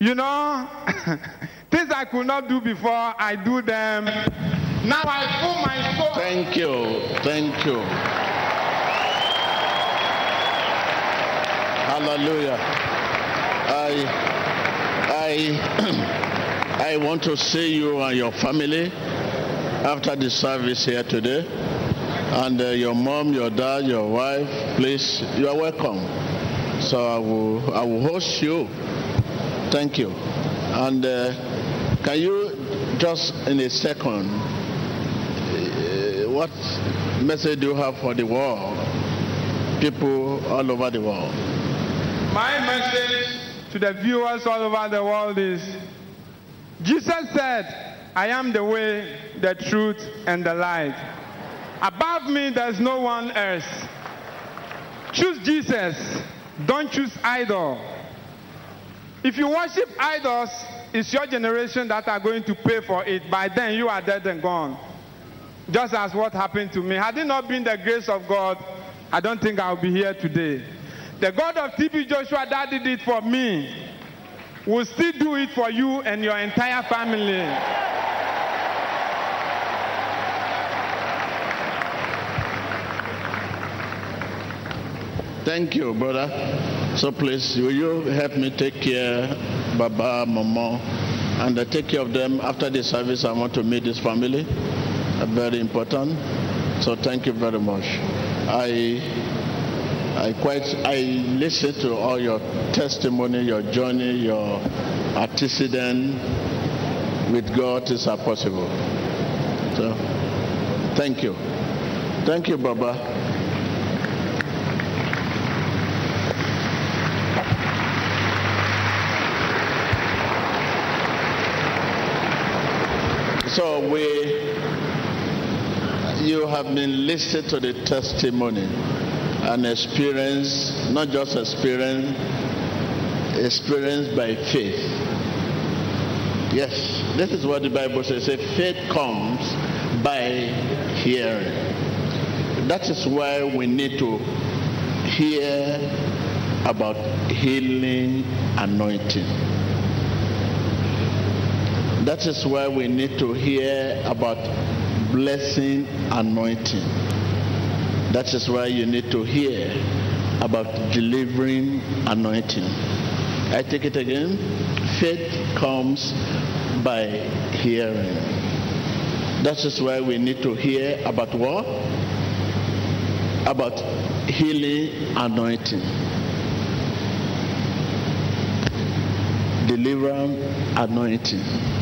You know, things I could not do before, I do them. Now I put my soul. Thank you. Thank you. Hallelujah. I want to see you and your family after the service here today. And your mom, your dad, your wife, please, you are welcome. So I will host you. Thank you. And can you just in a second, what message do you have for the world? People all over the world. My message to the viewers all over the world is, Jesus said, I am the way, the truth, and the light. Above me, there's no one else. Choose Jesus. Don't choose idol. If you worship idols, it's your generation that are going to pay for it. By then, you are dead and gone. Just as what happened to me. Had it not been the grace of God, I don't think I'll be here today. The God of TB Joshua that did it for me will still do it for you and your entire family. Thank you, brother. So please, will you help me take care, Baba, Mama, and take care of them after the service? I want to meet this family. Very important. So thank you very much. I listened to all your testimony, your journey, your antecedent with God is possible. So thank you. Thank you, Baba. So you have been listening to the testimony and experience, not just experience by faith. Yes, this is what the Bible says. Faith comes by hearing. That is why we need to hear about healing anointing. That is why we need to hear about blessing anointing. That is why you need to hear about delivering anointing. I take it again. Faith comes by hearing. That is why we need to hear about what? About healing anointing. Deliverance anointing.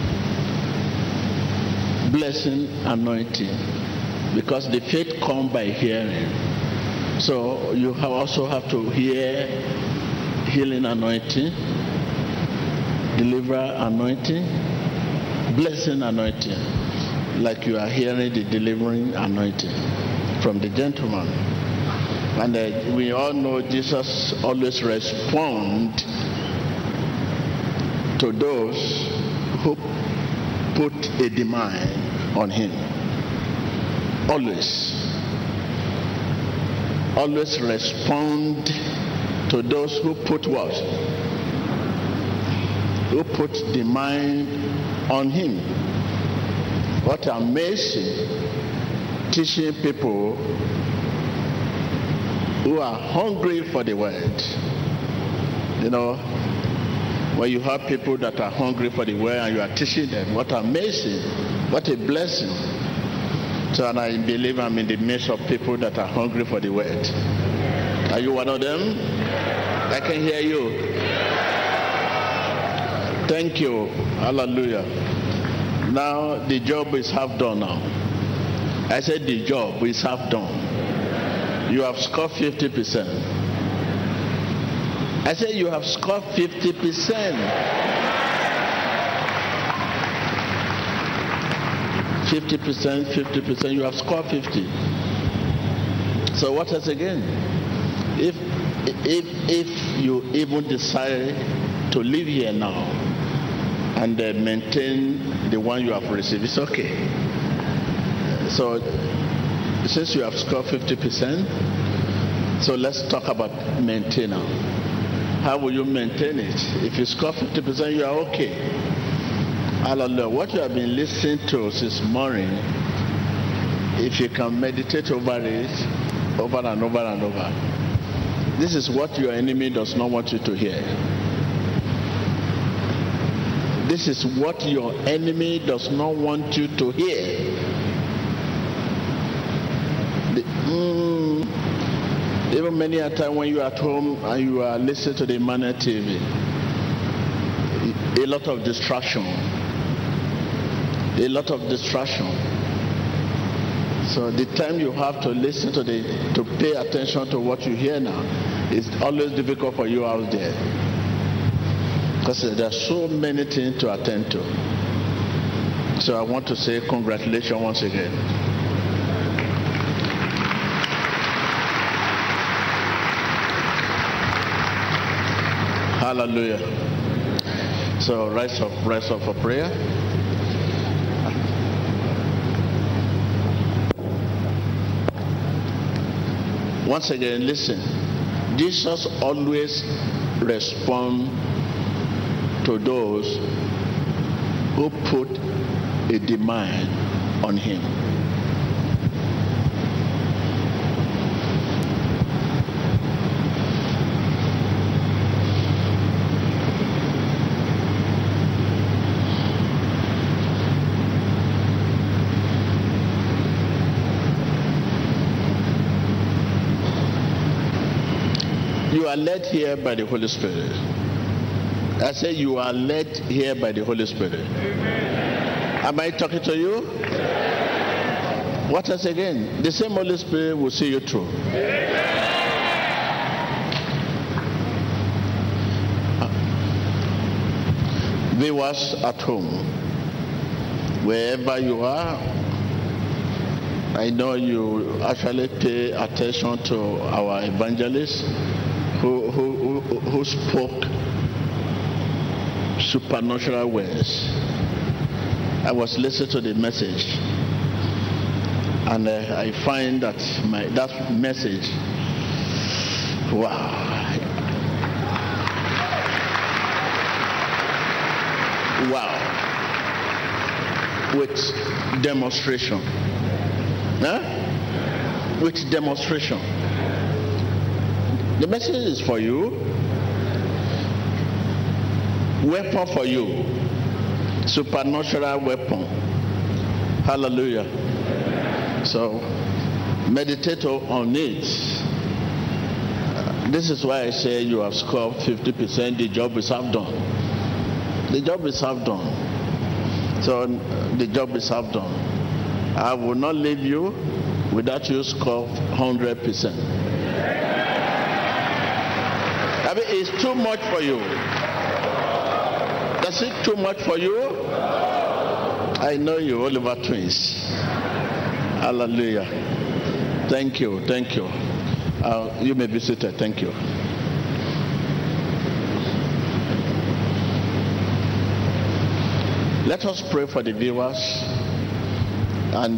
Blessing anointing, because the faith comes by hearing. So you also have to hear healing anointing, deliver anointing, blessing anointing, like you are hearing the delivering anointing from the gentleman. And we all know Jesus always responds to those who put a demand on him. Always respond to those who put what? Who put demand on him. What amazing teaching people who are hungry for the word. You know, when you have people that are hungry for the word and you are teaching them, what amazing, what a blessing. So, and I believe I'm in the midst of people that are hungry for the word. Are you one of them? I can hear you. Thank you. Hallelujah. Now the job is half done now. I said the job is half done. You have scored 50%. I said you have scored 50%. 50%, you have scored 50. So what else again? If you even decide to live here now and maintain the one you have received, it's okay. So since you have scored 50%, so let's talk about maintenance. How will you maintain it? If you score 50%, you are okay. Hallelujah. What you have been listening to since morning, if you can meditate over it, over and over and over, this is what your enemy does not want you to hear. This is what your enemy does not want you to hear. Even many a time when you are at home and you are listening to the Emmanuel TV, a lot of distraction. A lot of distraction. So the time you have to listen to pay attention to what you hear now, is always difficult for you out there. Because there are so many things to attend to. So I want to say congratulations once again. Hallelujah. So rise up for prayer. Once again, listen. Jesus always responds to those who put a demand on him. You are led here by the Holy Spirit. I say you are led here by the Holy Spirit. Amen. Am I talking to you? Amen. What else again? The same Holy Spirit will see you through. Viewers at home, wherever you are, I know you actually pay attention to our evangelist who spoke supernatural words. I was listening to the message, and I find that that message, wow, with demonstration, with demonstration. The message is for you, weapon for you, supernatural weapon. Hallelujah. So meditate on it. This is why I say you have scored 50%. The job is half done. The job is half done. So the job is half done. I will not leave you without you score 100%. I mean, it's too much for you. Is it too much for you? I know you, Oliver Twins. Hallelujah. Thank you. You may be seated. Thank you. Let us pray for the viewers, and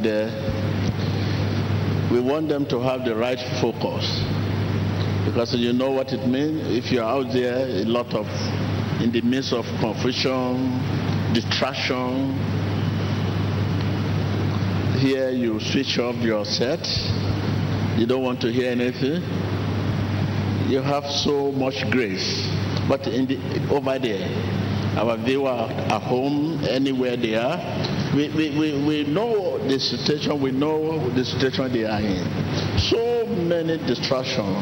we want them to have the right focus, because you know what it means. If you're out there in the midst of confusion, distraction, here you switch off your set, you don't want to hear anything, you have so much grace. But over there, our viewer at home, anywhere they are, we know the situation, we know the situation they are in. So many distractions.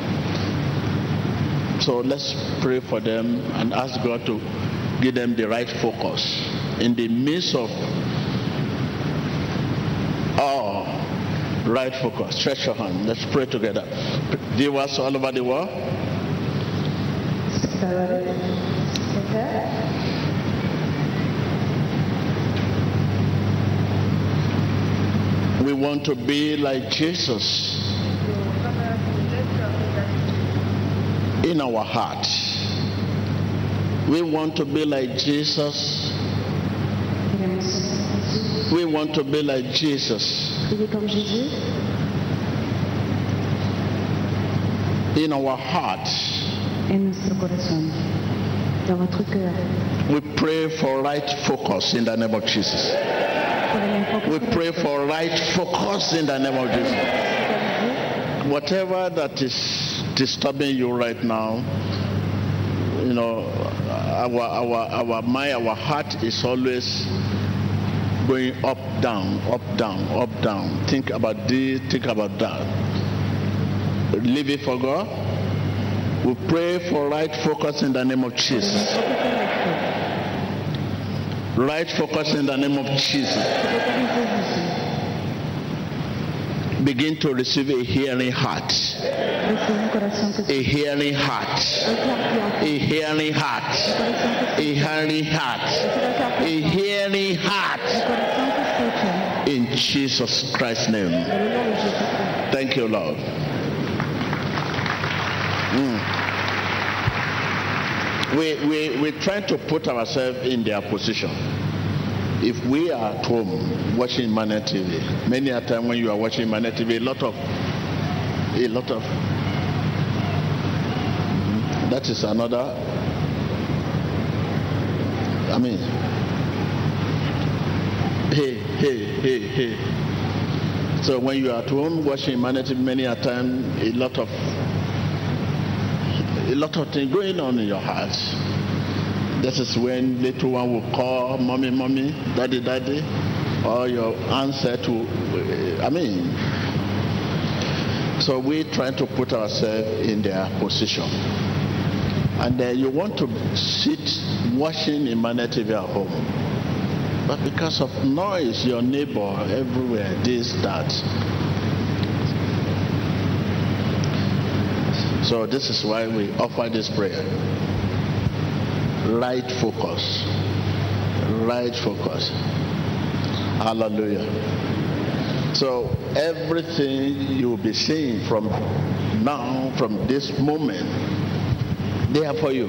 So let's pray for them and ask God to give them the right focus in the midst of right focus. Stretch your hand. Let's pray together. Viewers all over the world. We want to be like Jesus in our hearts. We want to be like Jesus. We want to be like Jesus in our hearts. en nuestro corazón, de votre cœur. We pray for right focus in the name of Jesus. Por el enfoque We pray correcto. for right focus in the name of Jesus. Whatever that is disturbing you right now, you know, our mind, our heart is always going up, down, up, down, up, down. Think about this, think about that. Leave it for God. We pray for right focus in the name of Por el Jesus. enfoque correcto. Right focus in the name of Jesus. Focaliser Jésus. Begin to receive a hearing heart. Recibe un corazón que A hearing heart. A hearing heart. A hearing heart. A hearing heart. corazón que escucha. In Jesus Christ's name. En el nombre de Jesucristo. Thank you, Lord. We try to put ourselves in their position. If we are at home watching Mane TV, many a time when you are watching Mane TV, a lot of that is another. I mean, hey. So when you are at home watching Mane TV, many a time a lot of things going on in your heart. This is when little one will call mommy, daddy, or your answer to, so we try to put ourselves in their position. And then you want to sit watching a Mane TV at home. But because of noise, your neighbor everywhere, this, that. So this is why we offer this prayer. Right focus. Right focus. Hallelujah. So everything you will be seeing from now, from this moment, they are for you.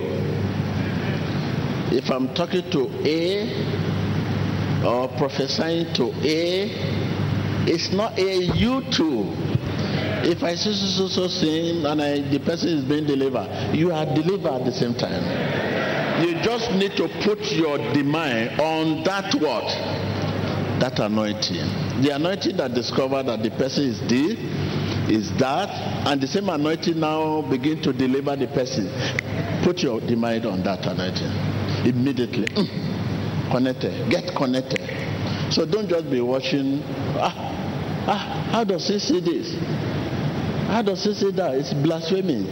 If I'm talking to A or prophesying to A, it's not A, you too. If I see so sin and the person is being delivered, you are delivered at the same time. You just need to put your demand on that what? That anointing. The anointing that discovered that the person is this, is that, and the same anointing now begin to deliver the person. Put your demand on that anointing. Immediately. Connected. Get connected. So don't just be watching, how does he see this? How does he say that? It's blasphemy.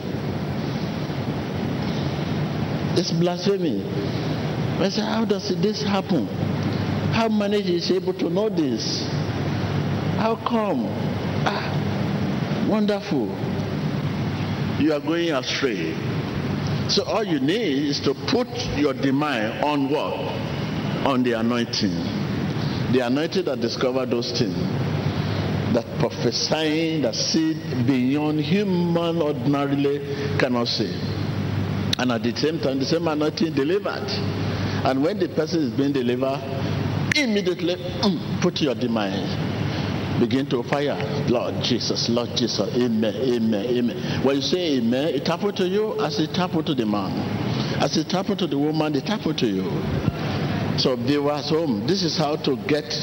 It's blasphemy. I say, how does this happen? How manager is able to know this? How come? Wonderful. You are going astray. So all you need is to put your demand on what? On the anointing. The anointing that discovered those things. That prophesying, that see beyond human ordinarily cannot see. And at the same time, the same anointing delivered. And when the person is being delivered, immediately put your demand. Begin to fire. Lord Jesus, amen, amen, amen. When you say amen, it happened to you as it happened to the man. As it happened to the woman, it happened to you. So viewers home, this is how to get,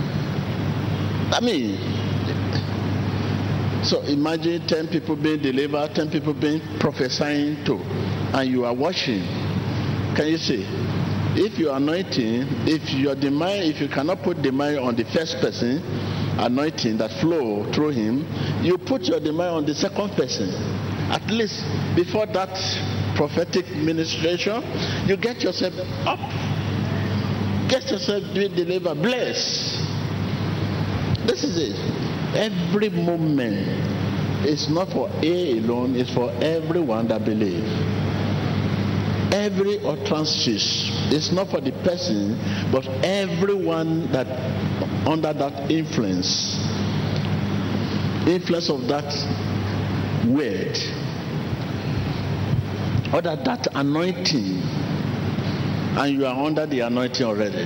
so imagine 10 people being delivered, 10 people being prophesying to, and you are watching. Can you see? If you are anointing, if your demand, if you cannot put demand on the first person, anointing that flow through him, you put your demand on the second person. At least before that prophetic ministration, you get yourself up. Get yourself being delivered. Bless. This is it. Every moment is not for A alone, it's for everyone that believes. Every utterances is not for the person, but everyone that under that influence of that word, or that anointing, and you are under the anointing already.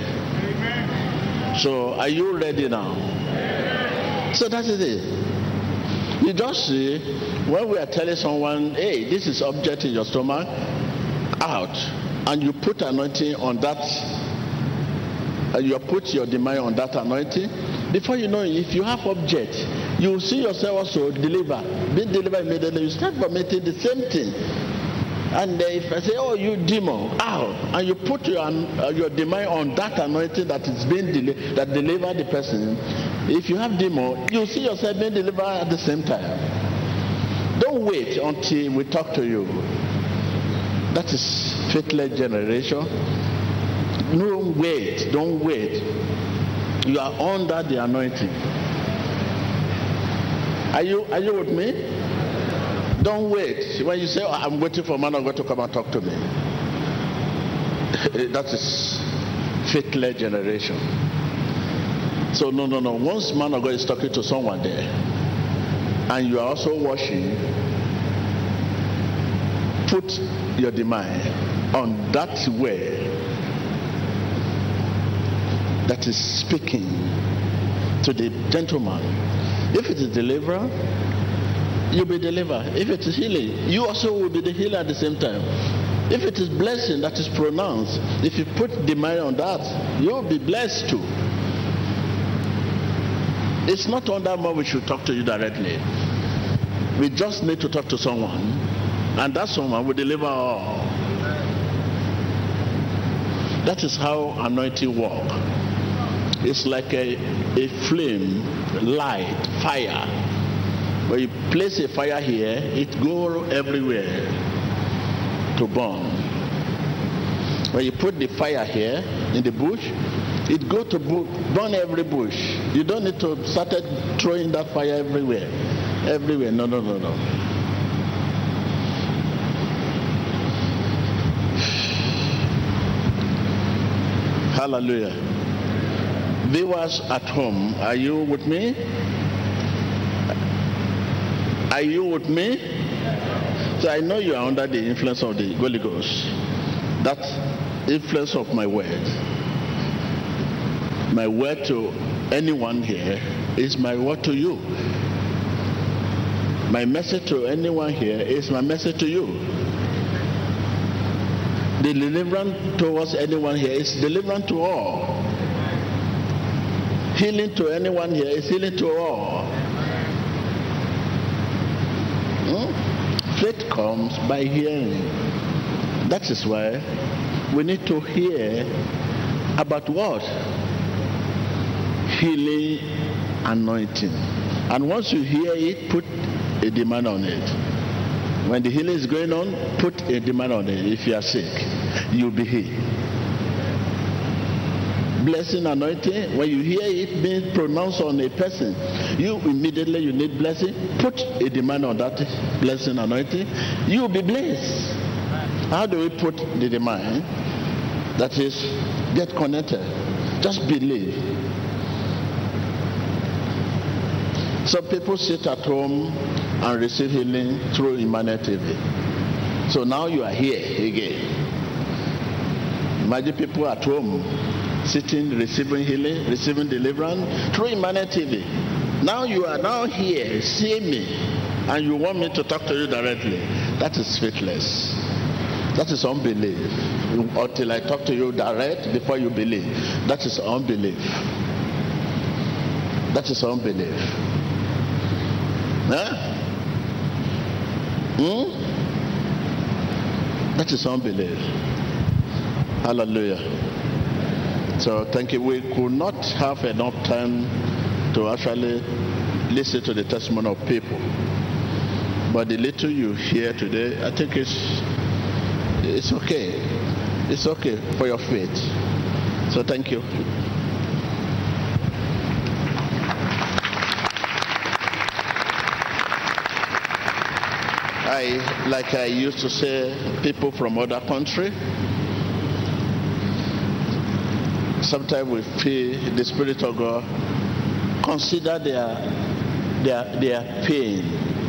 Amen. So are you ready now? So that is it. You just see, when we are telling someone, hey, this is object in your stomach, out, and you put anointing on that, and you put your demand on that anointing, before you know it, if you have object, you will see yourself also deliver. Being delivered immediately, you start vomiting the same thing. And if I say, oh, you demon, out, and you put your demand on that anointing that is being that deliver the person, if you have demon, you see yourself being delivered at the same time. Don't wait until we talk to you. That is faithless generation. Don't wait. You are under the anointing. Are you with me? Don't wait. When you say, oh, I'm waiting for man of God to come and talk to me. That is faithless generation. So no. Once man of God is talking to someone there, and you are also washing, put your demand on that way that is speaking to the gentleman. If it is deliverer, you'll be delivered. If it is healing, you also will be the healer at the same time. If it is blessing that is pronounced, if you put demand on that, you'll be blessed too. It's not on that one we should talk to you directly. We just need to talk to someone, and that someone will deliver all. That is how anointing works. It's like a flame, light, fire. When you place a fire here, it goes everywhere to burn. When you put the fire here in the bush, it goes to burn every bush. You don't need to start throwing that fire everywhere. No. Hallelujah. Viewers at home, are you with me? Are you with me? So I know you are under the influence of the Holy Ghost. That influence of my word. My word to anyone here is my word to you. My message to anyone here is my message to you. The deliverance towards anyone here is deliverance to all. Healing to anyone here is healing to all. Faith comes by hearing. That is why we need to hear about what? Healing anointing. And once you hear it, put a demand on it. When the healing is going on, put a demand on it. If you are sick, you'll be healed. Blessing anointing, when you hear it being pronounced on a person, you need blessing, put a demand on that blessing anointing, you'll be blessed. How do we put the demand? That is, get connected. Just believe. Some people sit at home and receive healing through Emmanuel TV. So now you are here again. Imagine people at home sitting, receiving healing, receiving deliverance through Emmanuel TV. Now you are now here, seeing me, and you want me to talk to you directly. That is faithless. That is unbelief. Until I talk to you direct before you believe. That is unbelief. That is unbelief. Huh? That is unbelief. Hallelujah. So thank you. We could not have enough time to actually listen to the testimony of people. But the little you hear today, I think it's okay. It's okay for your faith. So thank you. Like I used to say, people from other countries, sometimes we feel the Spirit of God consider their pain.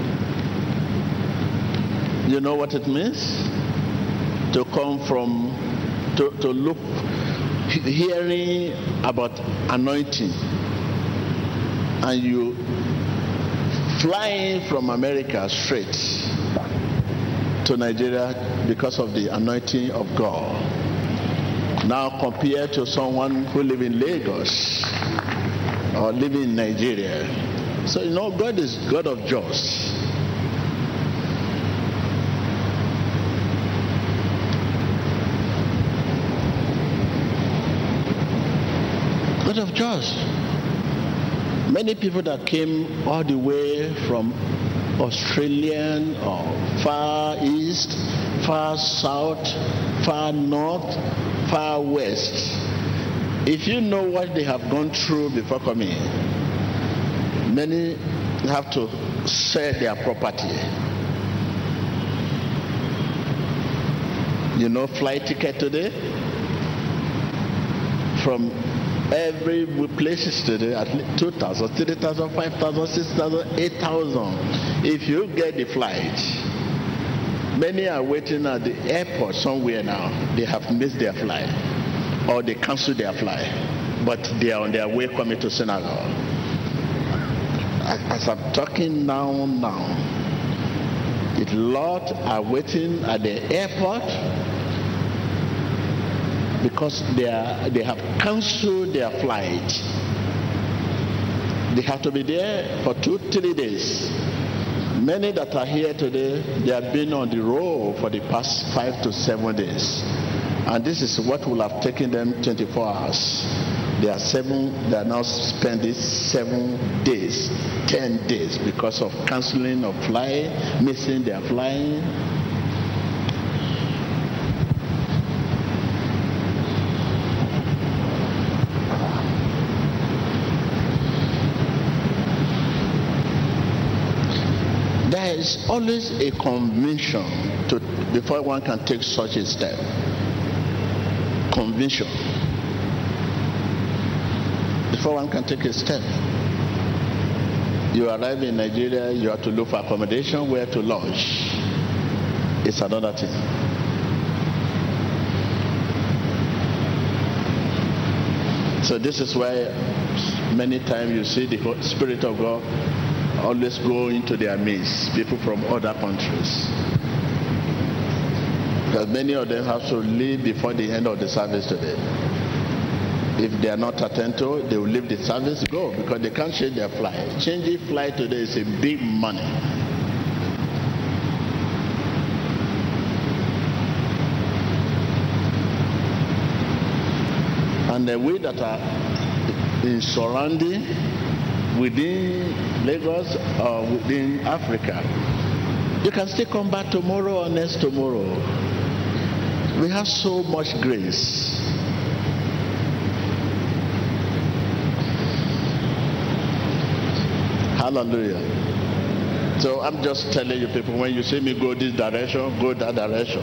You know what it means? To come from, to look, hearing about anointing, and you flying from America straight to Nigeria because of the anointing of God. Now compare to someone who lives in Lagos or living in Nigeria. So God is God of justice. God of justice. Many people that came all the way from Australia or far east, far south, far north, far west. If you know what they have gone through before coming, many have to sell their property. Flight ticket today from every places today at least 2,000, 3,000, 5,000, 6,000, 8,000. If you get the flight, many are waiting at the airport somewhere now. They have missed their flight or they cancel their flight, but they are on their way coming to synagogue. As I'm talking now, a lot are waiting at the airport because they have cancelled their flight. They have to be there for 2-3 days. Many that are here today, they have been on the road for the past 5 to 7 days. And this is what will have taken them 24 hours. They are now spending 7 days, 10 days because of cancelling of flying, missing their flying. There is always a conviction before one can take such a step. Conviction. Before one can take a step. You arrive in Nigeria, you have to look for accommodation, where to lodge. It's another thing. So this is why many times you see the Spirit of God always go into their midst, people from other countries. Because many of them have to leave before the end of the service today. If they are not attentive, they will leave the service, go, because they can't change their flight. Changing flight today is a big money. And we that are in surrounding, within Lagos or within Africa, you can still come back tomorrow or next tomorrow. We have so much grace. Hallelujah. So I'm just telling you people, when you see me go this direction, go that direction.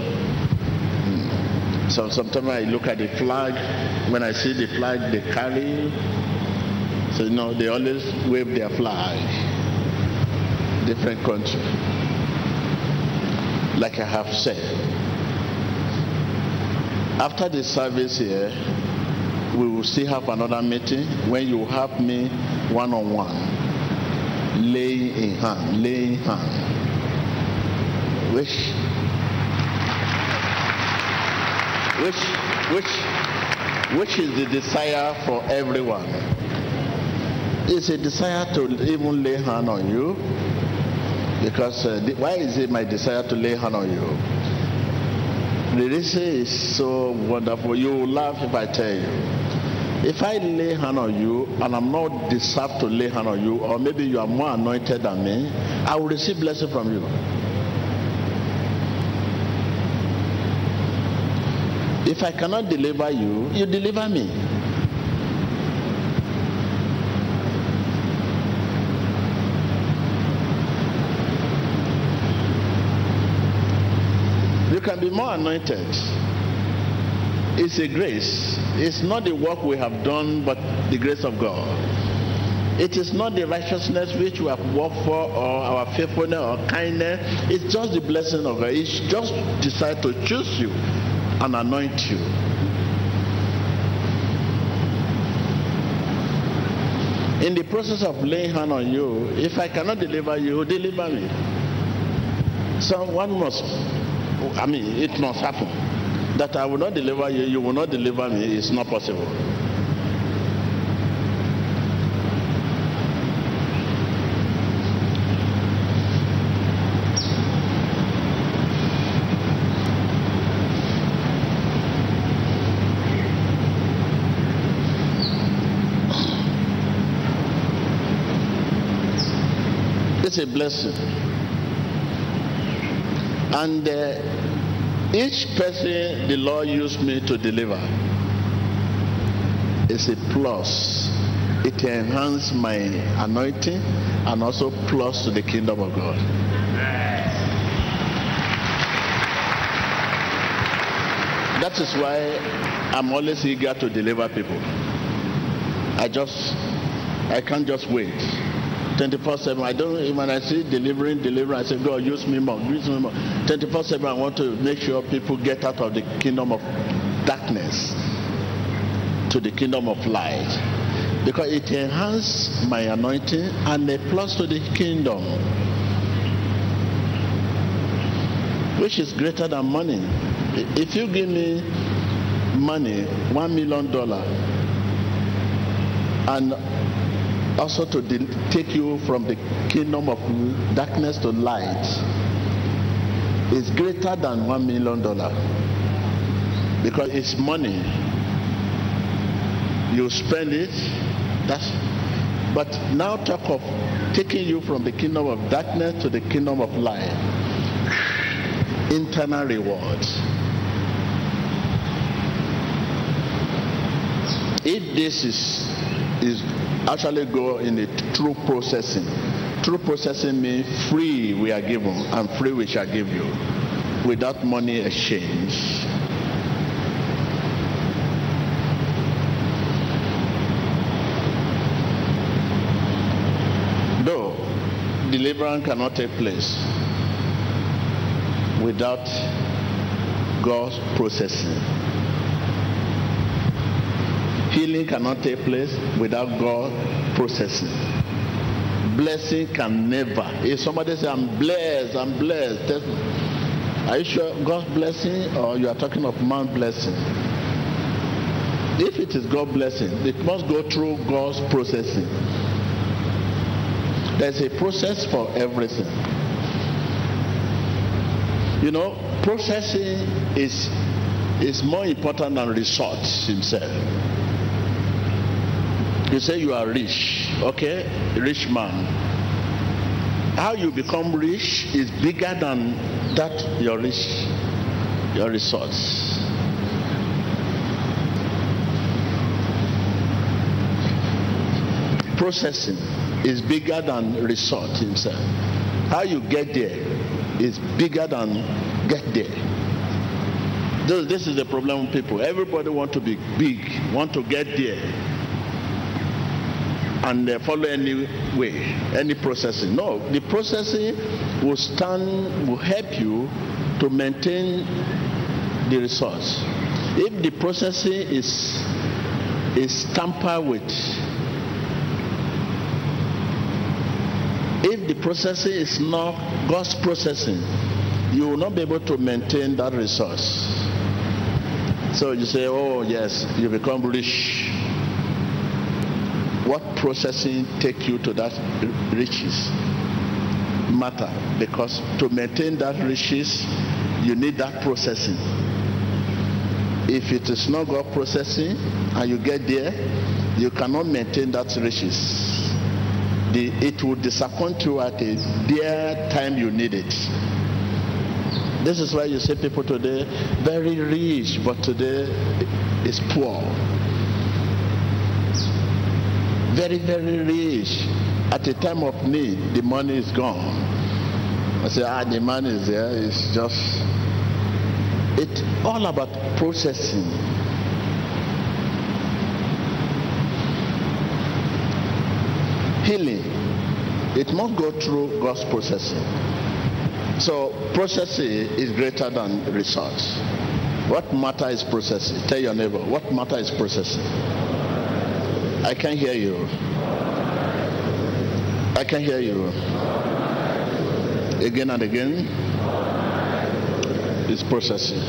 So sometimes I look at the flag. When I see the flag they carry, so they always wave their flag. Different country. Like I have said, after the service here, we will still have another meeting when you have me one-on-one. Laying hand. Which is the desire for everyone. It's a desire to even lay hand on you, because why is it my desire to lay hand on you? The reason is so wonderful. You will laugh if I tell you. If I lay hand on you and I'm not deserved to lay hand on you, or maybe you are more anointed than me, I will receive blessing from you. If I cannot deliver you, you deliver me. You can be more anointed. It's a grace. It's not the work we have done, but the grace of God. It is not the righteousness which we have worked for, or our faithfulness or kindness. It's just the blessing of God. It's just decide to choose you and anoint you. In the process of laying hand on you, if I cannot deliver you, deliver me. So one must, it must happen. That I will not deliver you, you will not deliver me, is not possible. It's a blessing. And each person the Lord used me to deliver is a plus. It enhances my anointing and also plus to the kingdom of God. That is why I'm always eager to deliver people. I can't just wait. 24/7. I don't, when I see delivering, I say, God, use me more. 24/7, I want to make sure people get out of the kingdom of darkness to the kingdom of light. Because it enhances my anointing and a plus to the kingdom, which is greater than money. If you give me money, $1 million, and also to take you from the kingdom of darkness to light, is greater than $1 million, because it's money. You spend it, but now talk of taking you from the kingdom of darkness to the kingdom of light. Internal rewards. If this is actually go in a true processing. True processing means free we are given and free we shall give you, without money exchange. Though deliverance cannot take place without God's processing. Healing cannot take place without God processing. Blessing can never. If somebody says, I'm blessed, are you sure God's blessing or you are talking of man's blessing? If it is God's blessing, it must go through God's processing. There's a process for everything. You know, processing is more important than results himself. You say you are rich, okay? Rich man. How you become rich is bigger than that your resource. Processing is bigger than result himself. How you get there is bigger than get there. This is the problem with people. Everybody want to be big, want to get there, and follow any way, any processing. No, the processing will help you to maintain the results. If the processing is tampered with, if the processing is not God's processing, you will not be able to maintain that resource. So you say, oh yes, you become rich. What processing take you to that riches matter, because to maintain that riches you need that processing. If it is not God processing and you get there, you cannot maintain that riches. It will disappoint you at a dear time you need it. This is why you see people today very rich, but today is poor. Very, very rich. At a time of need, the money is gone. I say, the money is there. It's just, it's all about processing. Healing, it must go through God's processing. So processing is greater than results. What matter is processing? Tell your neighbor, what matter is processing? I can't hear you. I can hear you. Again and again. It's processing.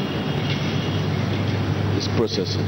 It's processing.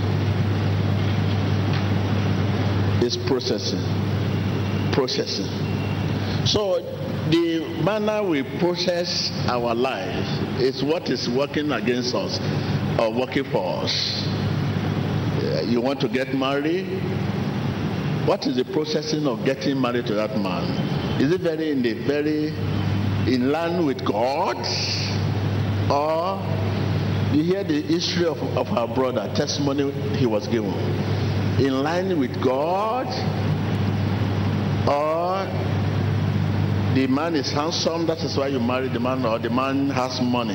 It's processing. Processing. So the manner we process our life is what is working against us or working for us. You want to get married? What is the processing of getting married to that man? Is it very in line with God? Or you hear the history of our brother, testimony he was given. In line with God? Or the man is handsome, that is why you marry the man, or the man has money?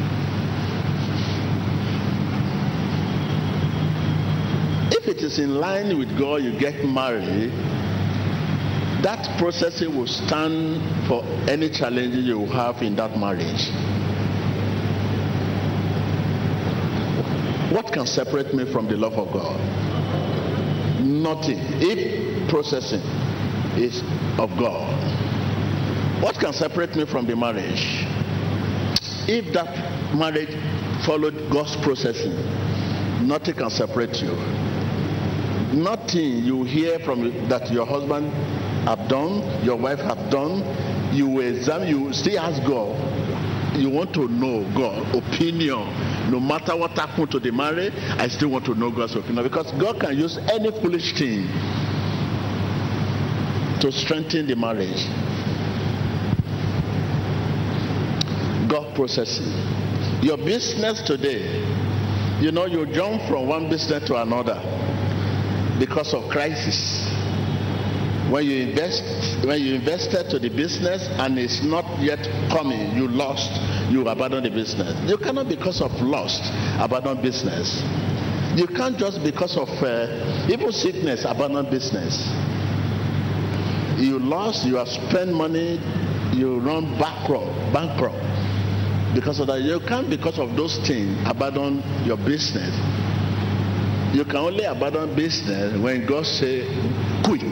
If it is in line with God, you get married, that processing will stand for any challenges you have in that marriage. What can separate me from the love of God? Nothing. If processing is of God, what can separate me from the marriage? If that marriage followed God's processing, nothing can separate you. Nothing you hear from that your husband have done, your wife have done, you examine, you still ask God. You want to know God's opinion. No matter what happened to the marriage, I still want to know God's opinion, because God can use any foolish thing to strengthen the marriage. God processing. Your business today, you jump from one business to another because of crisis. When you invested to the business and it's not yet coming, you lost, you abandon the business. You cannot, because of loss, abandon business. You can't just because of even sickness abandon business. You lost, you have spent money, you run bankrupt. Because of that, you can't, because of those things, abandon your business. You can only abandon business when God says quit.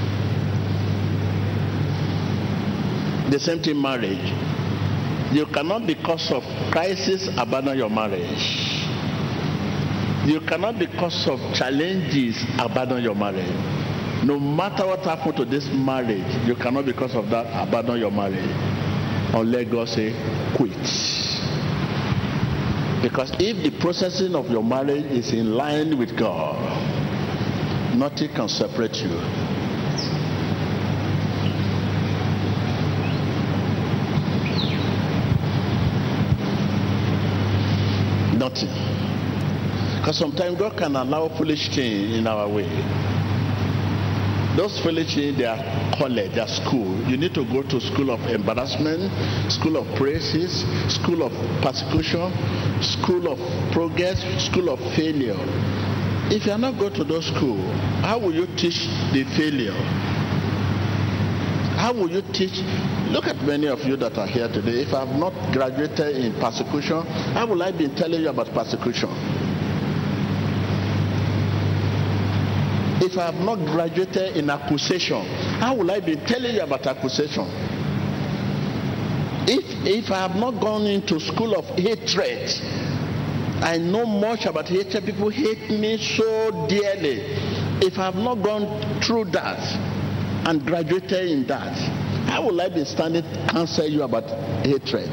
The same thing, marriage. You cannot, because of crisis, abandon your marriage. You cannot, because of challenges, abandon your marriage. No matter what happened to this marriage, you cannot, because of that, abandon your marriage. Unless God say quit. Because if the processing of your marriage is in line with God, nothing can separate you. Nothing. Because sometimes God can allow foolish things in our way. Those foolish things, they are college, they are school. You need to go to school of embarrassment, school of praises, school of persecution, school of progress, school of failure. If you are not going to those schools, how will you teach the failure? How will you teach? Look at many of you that are here today. If I have not graduated in persecution, how will I be telling you about persecution? If I have not graduated in accusation, how will I be telling you about accusation? If I have not gone into school of hatred, I know much about hatred. People hate me so dearly. If I have not gone through that and graduated in that, how will I be standing to answer you about hatred?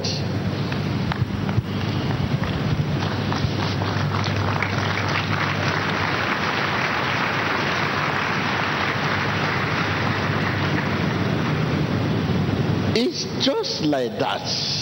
It's just like that.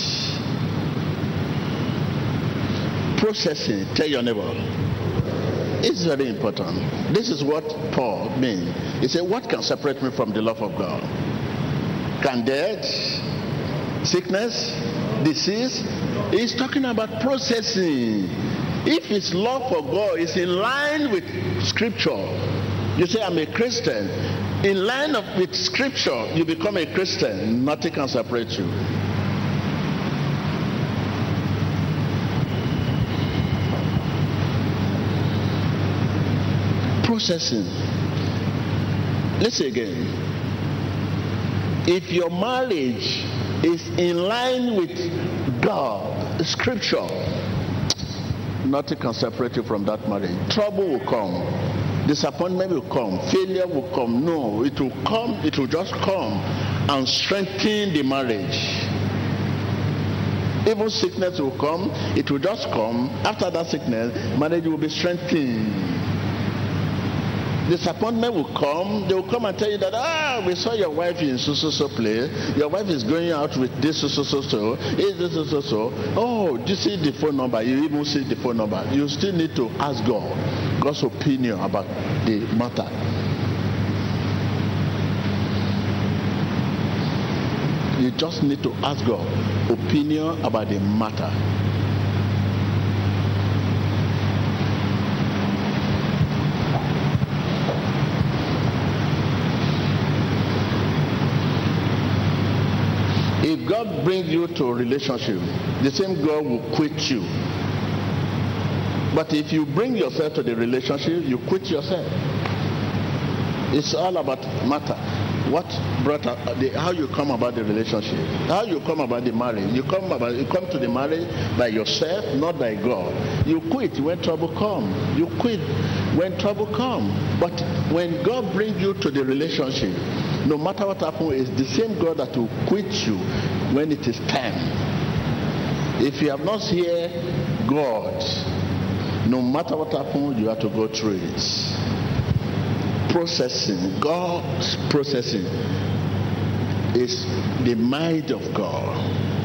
Processing, tell your neighbor. It's very important. This is what Paul means. He said, what can separate me from the love of God? Can death, sickness, disease? He's talking about processing. If his love for God is in line with Scripture, you say, I'm a Christian. In line with Scripture, you become a Christian. Nothing can separate you. Processing. Let's say again. If your marriage is in line with God, Scripture, nothing can separate you from that marriage. Trouble will come. Disappointment will come. Failure will come. No, it will come. It will just come and strengthen the marriage. Even sickness will come. It will just come. After that sickness, marriage will be strengthened. Disappointment will come. They will come and tell you that, we saw your wife in so place. Your wife is going out with this so. Is this so. Oh, do you see the phone number? You even see the phone number. You still need to ask God's opinion about the matter. You just need to ask God opinion about the matter. If God brings you to a relationship, the same God will quit you. But if you bring yourself to the relationship, you quit yourself. It's all about matter. What brought up how you come about the relationship, how you come about the marriage. You come to the marriage by yourself, not by God. You quit when trouble comes. You quit when trouble comes. But when God brings you to the relationship, no matter what happens, it's the same God that will quit you when it is time. If you have not heard God, no matter what happens, you have to go through it. Processing, God's processing is the mind of God.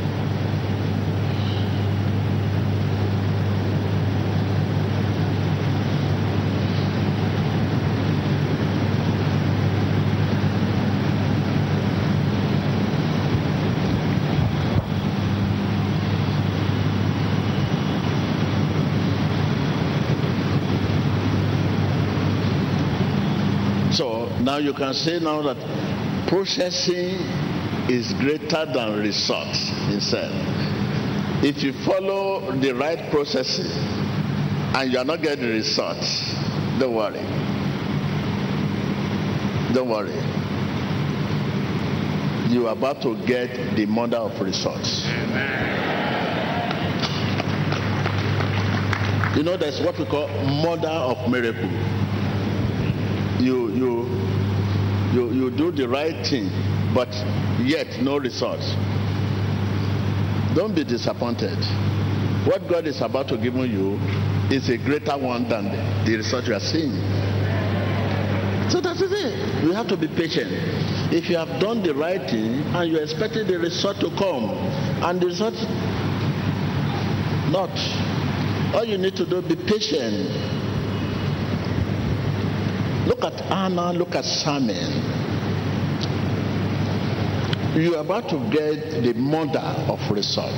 So now you can say now that processing is greater than results itself. If you follow the right processing and you are not getting results, don't worry. Don't worry. You are about to get the mother of results. You know, there's what we call mother of miracle. You do the right thing, but yet no results. Don't be disappointed. What God is about to give you is a greater one than the result you are seeing. So that is it. You have to be patient. If you have done the right thing and you are expecting the result to come, and the result not, all you need to do is be patient. Look at Anna, look at Samuel. You are about to get the mother of result.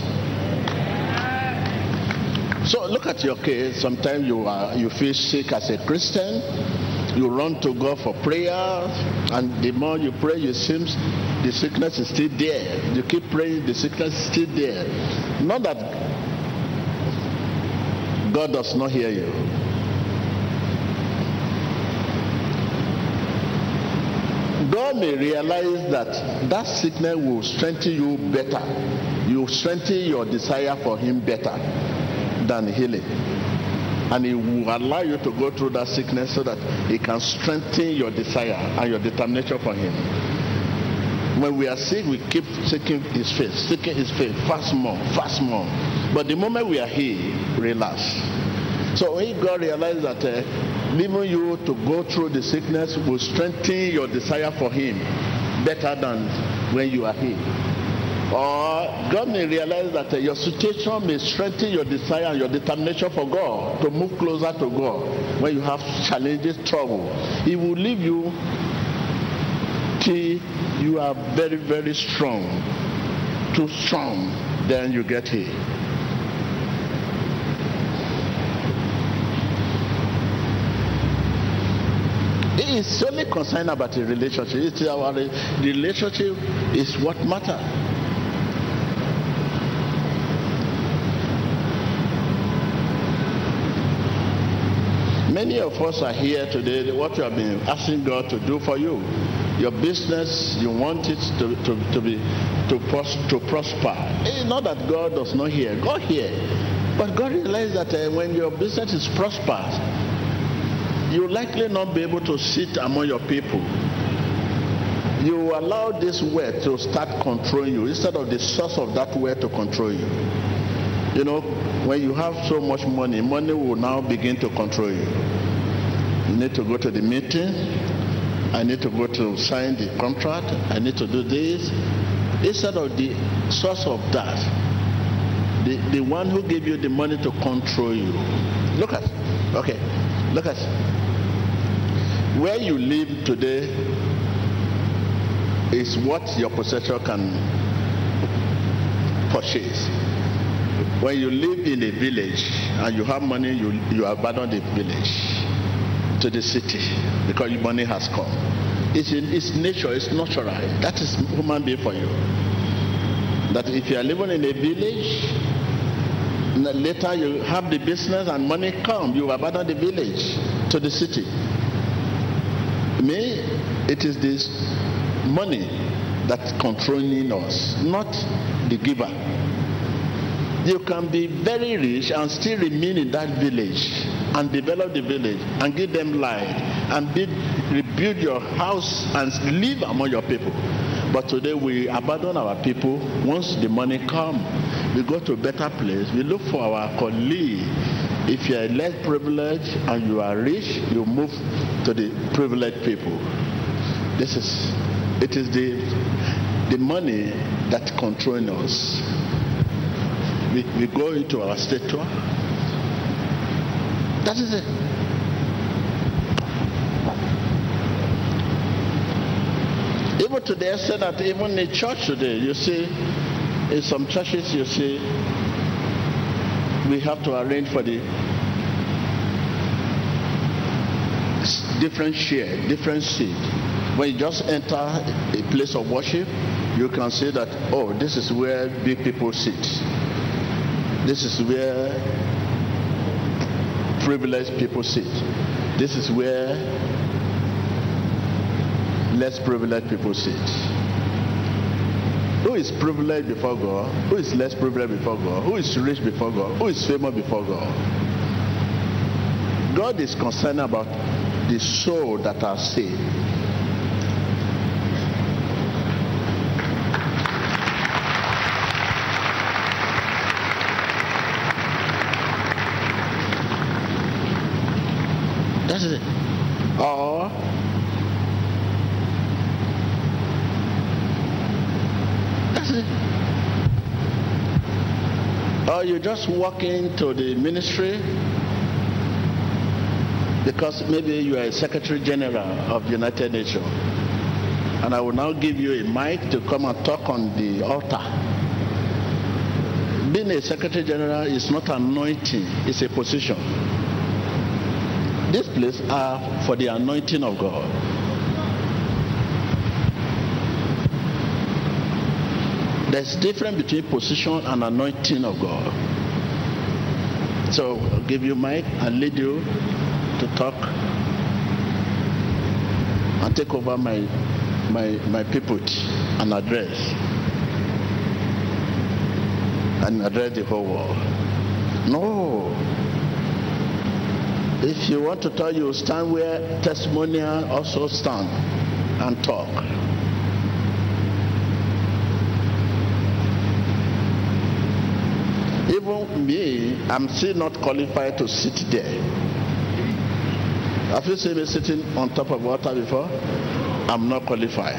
So look at your case. Sometimes you feel sick as a Christian. You run to God for prayer, and the more you pray, it seems the sickness is still there. You keep praying, the sickness is still there. Not that God does not hear you. God may realize that sickness will strengthen you better. You strengthen your desire for Him better than healing. And He will allow you to go through that sickness so that He can strengthen your desire and your determination for Him. When we are sick, we keep seeking His face, fast more. But the moment we are healed, relax. So when God realizes that leaving you to go through the sickness will strengthen your desire for Him better than when you are healed. Or God may realize that your situation may strengthen your desire and your determination for God, to move closer to God when you have challenges, trouble. He will leave you till you are very, very strong. Too strong, then you get healed. He is only concerned about a relationship. The relationship is what matters. many of us are here today, what you have been asking God to do for you. Your business, you want it to prosper. It's not that God does not hear. God hears. But God realizes that when your business is prosperous, you will likely not be able to sit among your people. You allow this wealth to start controlling you instead of the source of that wealth to control you. You know, when you have so much money, money will now begin to control you. You need to go to the meeting. I need to go to sign the contract. I need to do this. Instead of the source of that, the one who gave you the money to control you. Look at where you live today is what your possessor can purchase. When you live in a village and you have money, you abandon the village to the city because your money has come. It's nature, it's natural. That is human being for you. That if you are living in a village, later you have the business and money come, you abandon the village to the city. Me, it is this money that's controlling us, not the giver. You can be very rich and still remain in that village and develop the village and give them life and rebuild your house and live among your people. But today we abandon our people. Once the money comes, we go to a better place. We look for our colleague. If you are less privileged and you are rich, you move to the privileged people. It is the money that controls us. We go into our status. That is it. Even today, I said that even in church today, you see, in some churches, you see, we have to arrange for the different share, different seat. When you just enter a place of worship, you can see that, oh, this is where big people sit. This is where privileged people sit. This is where less privileged people sit. Who is privileged before God? Who is less privileged before God? Who is rich before God? Who is famous before God? God is concerned about the soul that are saved. That's it. Or that's it. Or you just walk into the ministry because maybe you are a Secretary General of the United Nations, and I will now give you a mic to come and talk on the altar. Being a Secretary General is not anointing, it's a position. This place are for the anointing of God. There's difference between position and anointing of God. So I'll give you mic and lead you to talk and take over my pulpit and address the whole world. No. If you want to talk, you stand where testimonial also stand and talk. Even me, I'm still not qualified to sit there. Have you seen me sitting on top of water before? I'm not qualified.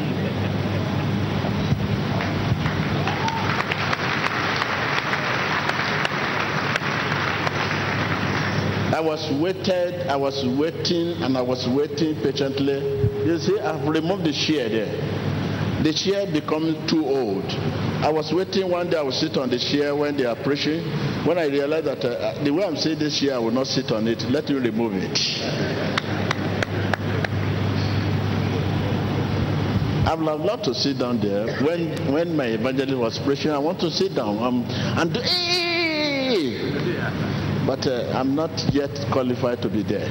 I was waiting patiently. You see, I've removed the chair there. The chair become too old. I was waiting one day, I will sit on the chair when they are preaching. When I realized that the way I'm sitting this chair, I will not sit on it. Let me remove it. I would have loved to sit down there. When my evangelist was preaching, I want to sit down and do. But I'm not yet qualified to be there.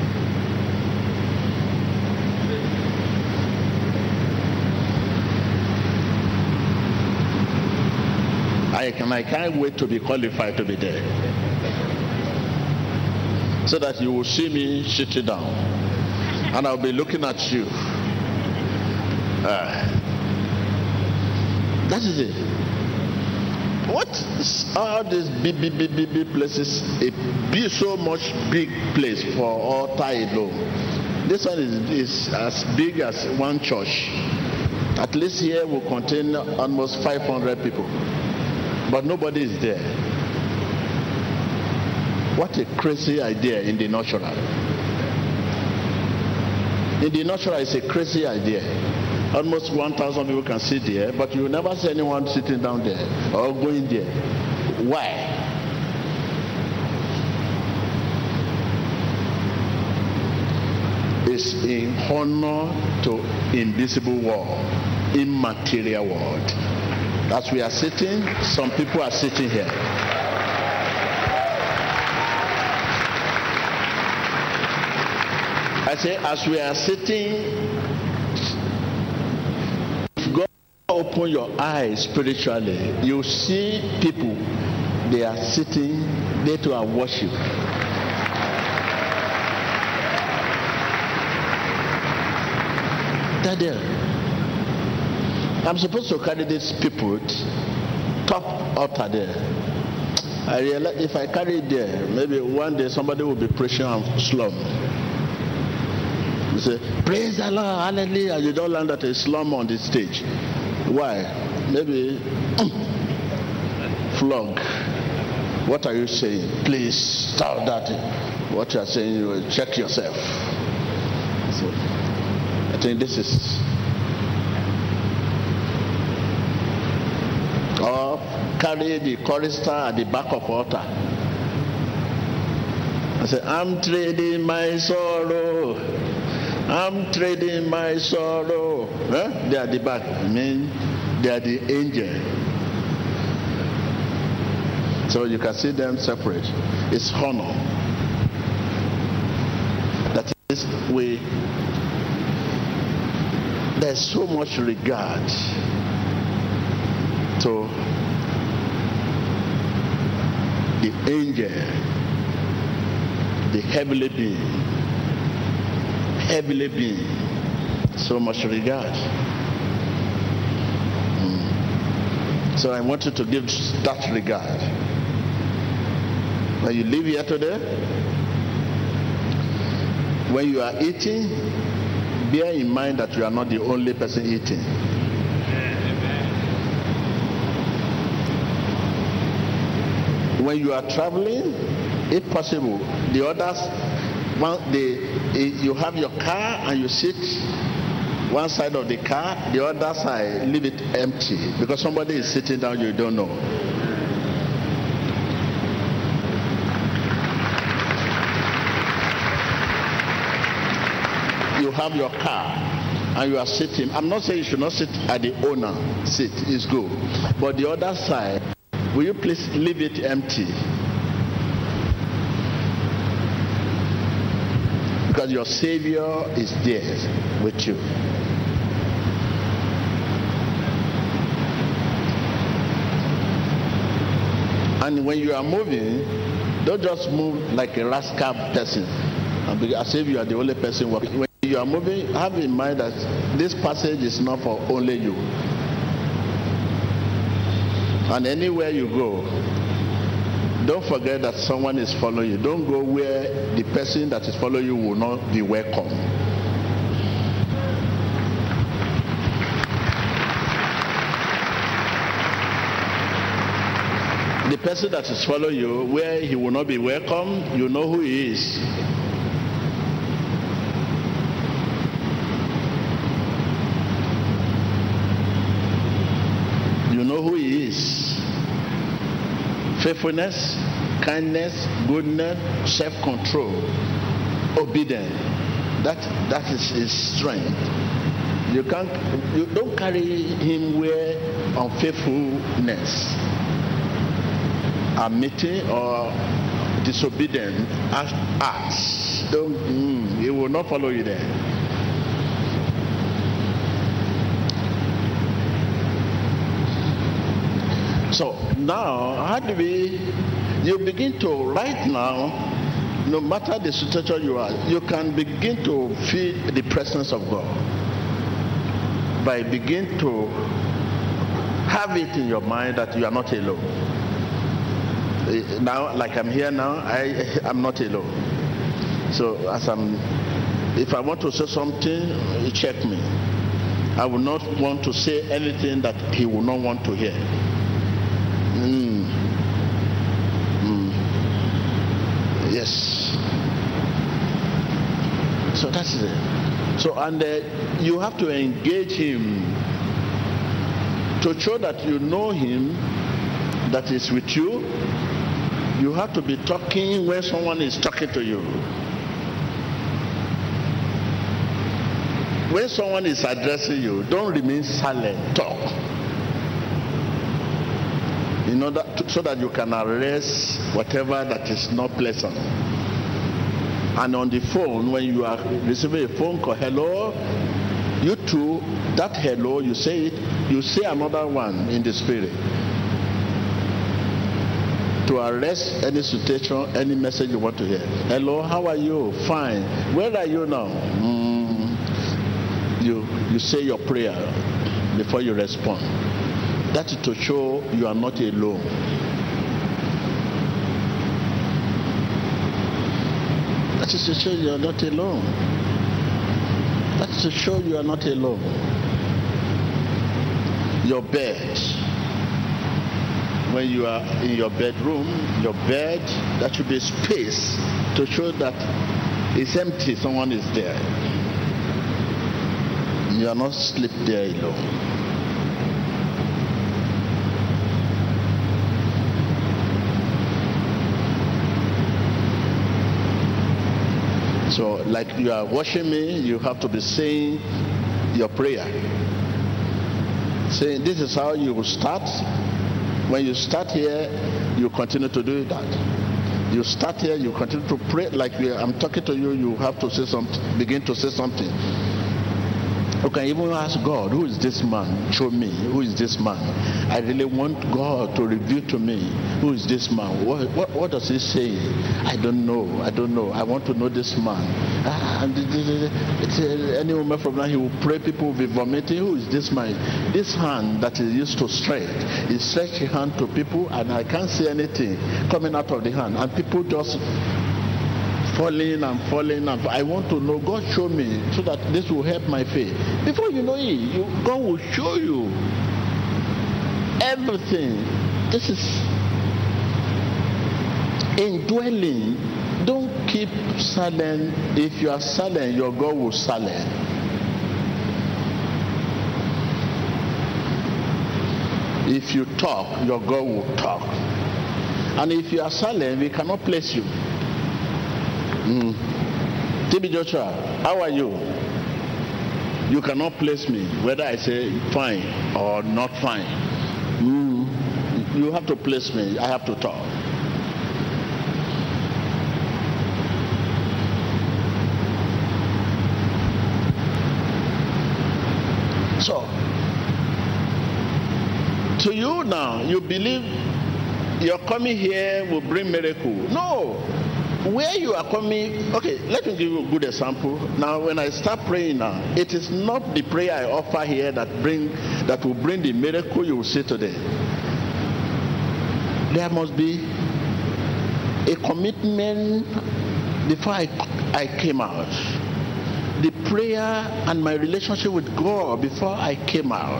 I can't wait to be qualified to be there. So that you will see me sitting down. And I'll be looking at you. That is it. What is all these big places? So much big place for altar alone. This one is as big as one church. At least here will contain almost 500 people. But nobody is there. What a crazy idea in the natural. In the natural, it's a crazy idea. Almost 1,000 people can sit there, but you will never see anyone sitting down there or going there. Why? It's in honor to invisible world, immaterial world. As we are sitting, some people are sitting here. I say, as we are sitting, if God open your eyes spiritually, you see people, they are sitting, they too are worship. They're there. I'm supposed to carry this people top altar there. I realize if I carry it there, maybe one day somebody will be preaching and slum. You say, praise the Lord, hallelujah. You don't learn that a slum on the stage. Why? Maybe flog. What are you saying? Please stop that. What you are saying, you will check yourself. So I think this is. Or carry the chorister at the back of altar. I say, I'm trading my sorrow. I'm trading my sorrow. Huh? They are the back. I mean, they are the angel. So you can see them separate. It's honor. That is, there's so much regard to the angel, the heavenly being, so much regard. So I want you to give that regard. When you live here today, when you are eating, bear in mind that you are not the only person eating. When you are traveling, if possible, the others, you have your car and you sit one side of the car, the other side, leave it empty because somebody is sitting down you don't know. You have your car and you are sitting. I'm not saying you should not sit at the owner seat, it's good. But the other side, will you please leave it empty? Because your Savior is there with you. And when you are moving, don't just move like a rascal person as if you are the only person walking. When you are moving, have in mind that this passage is not for only you. And anywhere you go, don't forget that someone is following you. Don't go where the person that is following you will not be welcome. The person that is following you, where he will not be welcome, you know who he is. You know who he is. Faithfulness, kindness, goodness, self-control, obedience. That is his strength. You don't carry him where unfaithfulness are meeting or disobedient acts. He will not follow you there. So now, how do you begin to, right now, no matter the situation you are, you can begin to feel the presence of God by begin to have it in your mind that you are not alone. Now, like I'm here now, I'm not alone. So if I want to say something, you check me. I will not want to say anything that he will not want to hear. Yes. So that's it. So, and you have to engage him to show that you know him, that is with you. You have to be talking when someone is talking to you. When someone is addressing you, don't remain silent. Talk. In order so that you can arrest whatever that is not pleasant. And on the phone, when you are receiving a phone call, hello, you too, that hello, you say it, you say another one in the spirit. To arrest any situation, any message you want to hear. Hello, how are you? Fine. Where are you now? You say your prayer before you respond. That is to show you are not alone. That is to show you are not alone. That is to show you are not alone. Your bed. When you are in your bedroom, your bed, that should be space to show that it's empty, someone is there. You are not sleep there alone. So like you are watching me, you have to be saying your prayer. Saying this is how you will start. When you start here, you continue to do that. You start here, you continue to pray. Like I'm talking to you, you have to say something, begin to say something. You can even ask God, who is this man? Show me, who is this man? I really want God to reveal to me, who is this man? What does he say? I don't know. I want to know this man. Any moment from now, he will pray, people will be vomiting. Who is this man? This hand that is used to stretch, he stretched his hand to people, and I can't see anything coming out of the hand. And people just falling and falling. And I want to know, God show me so that this will help my faith. Before you know it, God will show you everything. This is indwelling. Don't keep silent. If you are silent, your God will silent. If you talk, your God will talk. And if you are silent, we cannot place you. TB Joshua, how are you? You cannot place me, whether I say fine or not fine. You have to place me. I have to talk. So, to you now, you believe your coming here will bring miracle. No. Where you are coming, okay, let me give you a good example. Now, when I start praying now, it is not the prayer I offer here that will bring the miracle you will see today. There must be a commitment before I came out. The prayer and my relationship with God before I came out.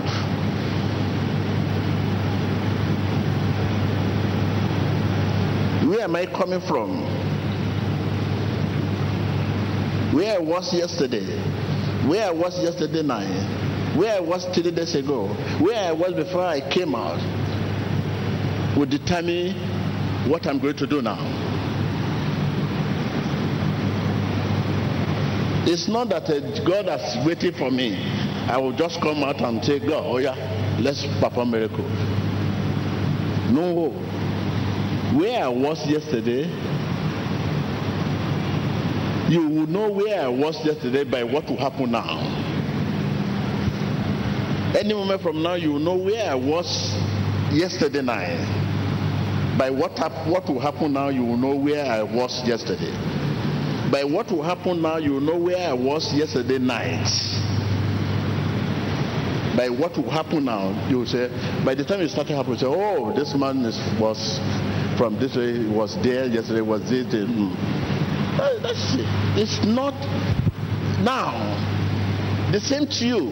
Where am I coming from? Where I was yesterday, where I was yesterday night, where I was 3 days ago, where I was before I came out, will determine what I'm going to do now. It's not that God is waiting for me. I will just come out and say, God, oh yeah, let's perform miracle. No. Where I was yesterday, You will know where I was yesterday by what will happen now. Any moment from now, you will know where I was yesterday night. By what will happen now, you will know where I was yesterday. By what will happen now, you will know where I was yesterday night. By what will happen now, you will say, by the time it started happening, you say, oh, this man was from this way, he was there yesterday, was this. That's it. It's not now. The same to you.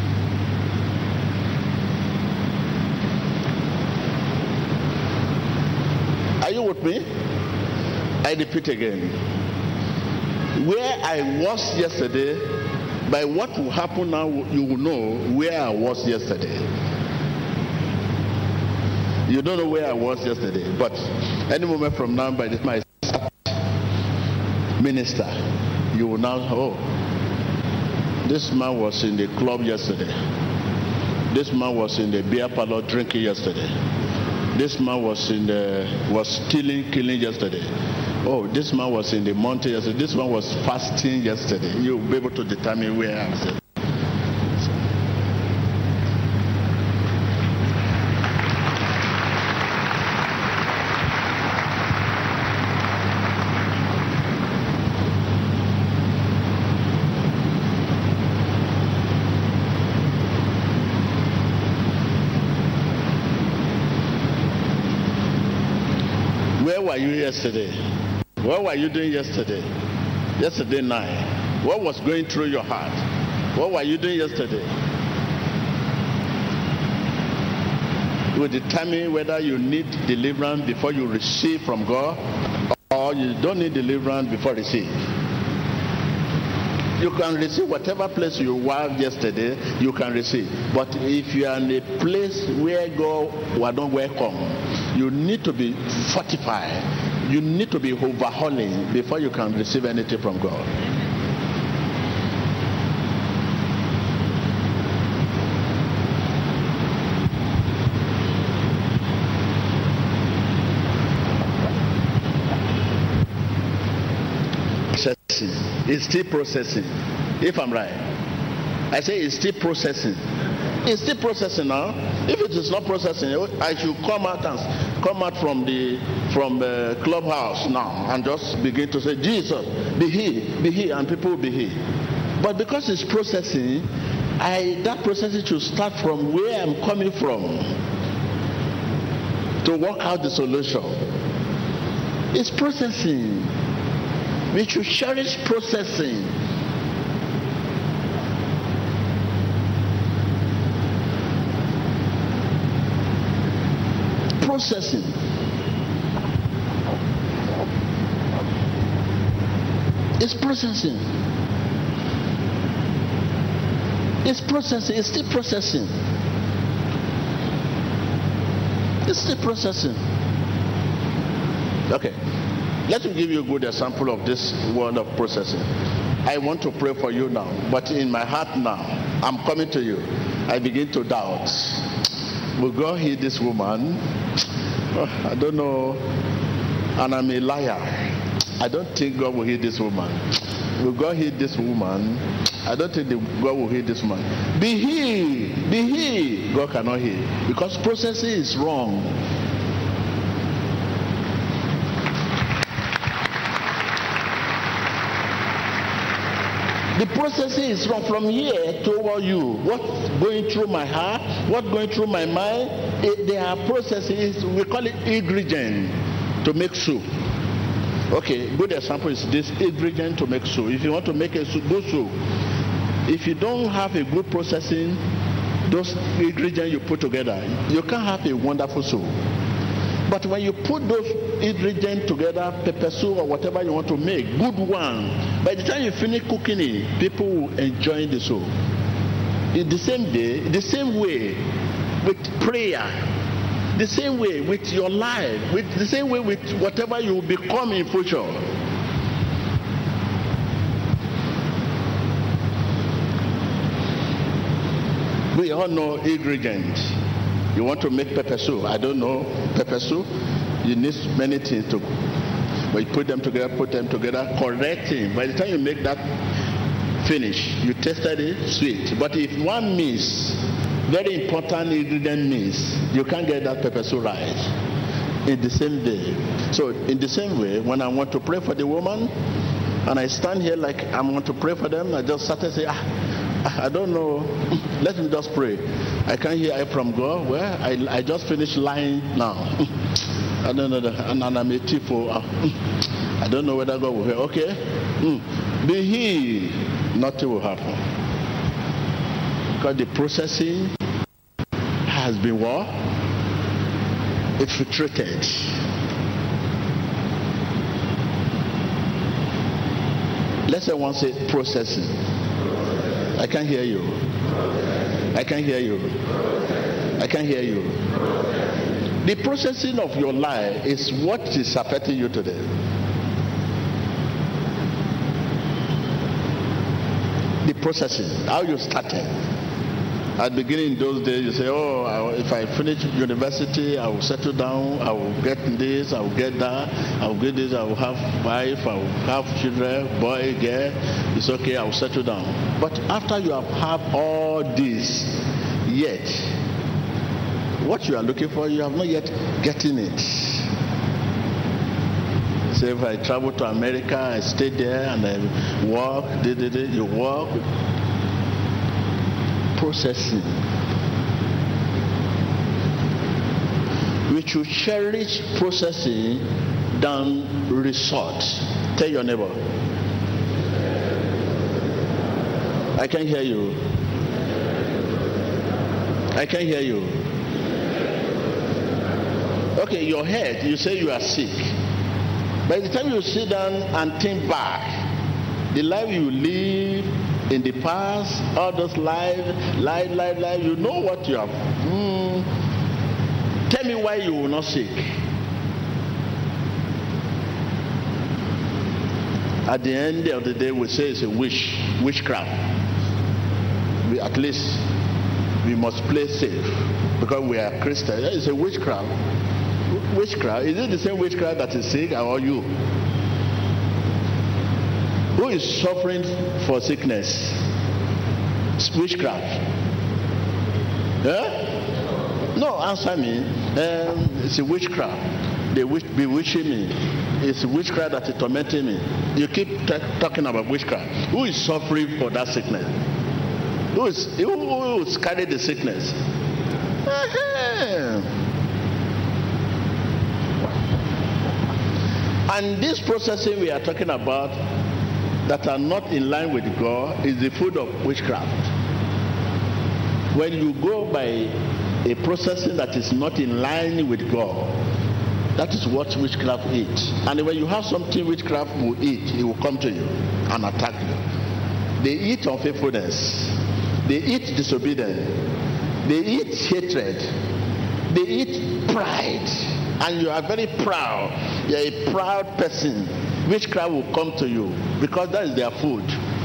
Are you with me? I repeat again. Where I was yesterday, by what will happen now, you will know where I was yesterday. You don't know where I was yesterday, but any moment from now, by the time I start minister, you will now, oh, this man was in the club yesterday. This man was in the beer parlor drinking yesterday. This man was stealing, killing yesterday. Oh, this man was in the mountain yesterday. This man was fasting yesterday. You'll be able to determine where I'm saying. Where were you yesterday? What were you doing yesterday? Yesterday night. What was going through your heart? What were you doing yesterday? It will determine whether you need deliverance before you receive from God, or you don't need deliverance before receive. You can receive whatever place you were yesterday, you can receive. But if you are in a place where God was not welcome, you need to be fortified. You need to be overhauling before you can receive anything from God. It's still processing. If I'm right, I say it's still processing. It's still processing now. If it is not processing, I should come out from the clubhouse now and just begin to say, Jesus, be he, and people will be he. But because it's processing, that processing should start from where I'm coming from to work out the solution. It's processing. We should cherish processing. Processing. It's processing. It's processing. It's still processing. It's still processing. Okay. Let me give you a good example of this word of processing. I want to pray for you now, but in my heart now, I'm coming to you. I begin to doubt. Will God heal this woman? I don't know. And I'm a liar. I don't think God will heal this woman. Will God heal this woman? I don't think God will heal this woman. Be healed. God cannot heal because processing is wrong. The processing is from here toward you. What's going through my heart? What's going through my mind? They are processes. We call it ingredient to make soup. Okay, good example is this ingredient to make soup. If you want to make a good soup, if you don't have a good processing, those ingredients you put together, you can't have a wonderful soup. But when you put those ingredients together, pepper soup or whatever you want to make, good one, by the time you finish cooking it, people will enjoy the soup. In the same day, the same way with prayer, the same way with your life, with the same way with whatever you will become in future. We all know ingredients. You want to make pepper soup. I don't know pepper soup. You need many things to. But you put them together, correcting. By the time you make that finish, you tasted it, sweet. But if one miss, very important ingredient miss, you can't get that pepper soup right. In the same day. So in the same way, when I want to pray for the woman, and I stand here like I want to pray for them, I just start to say, I don't know. Let me just pray. I can't hear from God. Well, I just finished lying now. I don't know. And I'm a tifo. I don't know whether God will hear. Okay. Be healed. Nothing will happen. Because the processing has been what? Infiltrated. Let's say one say processing. I can't hear you. I can't hear you. I can't hear you. The processing of your life is what is affecting you today. The processing, how you started. At the beginning in those days, you say, if I finish university, I will settle down, I will get this, I will get that, I will get this, I will have wife, I will have children, boy, girl, it's okay, I will settle down. But after you have had all this, yet, what you are looking for, you have not yet getting it. Say if I travel to America, I stay there and I walk, you walk. Processing. We should cherish processing than resort. Tell your neighbor. I can't hear you. I can't hear you. Okay, your head, you say you are sick. By the time you sit down and think back, the life you live in the past, all those life, you know what you have. Tell me why you were not sick. At the end of the day, we say it's a witchcraft. At least we must play safe because we are Christians. It's a witchcraft. Witchcraft, is it the same witchcraft that is sick or you? Who is suffering for sickness? Witchcraft. No, answer me. It's a witchcraft. They bewitching me. It's a witchcraft that is tormenting me. You keep talking about witchcraft. Who is suffering for that sickness? Who is carrying the sickness? And this processing we are talking about that are not in line with God is the food of witchcraft. When you go by a processing that is not in line with God, that is what witchcraft eats. And when you have something witchcraft will eat, it will come to you and attack you. They eat unfaithfulness. They eat disobedience. They eat hatred. They eat pride. And you are very proud. You are a proud person. Witchcraft will come to you because that is their food.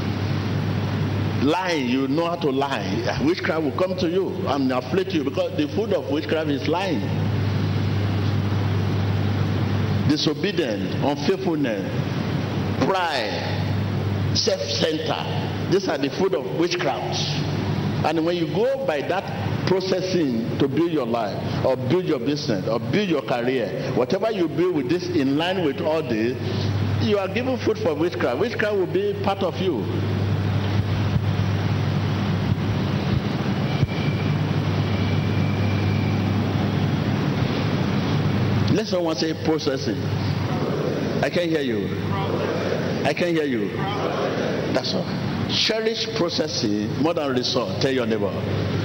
Lying, you know how to lie. Witchcraft will come to you and afflict you because the food of witchcraft is lying. Disobedience, unfaithfulness, pride, self-centered. These are the food of witchcraft. And when you go by that processing to build your life or build your business or build your career, whatever you build with this in line with all this, you are given food for witchcraft. Witchcraft will be part of you. Let someone say processing. I can't hear you. I can't hear you. That's all. Cherish processing more than resort. Tell your neighbor.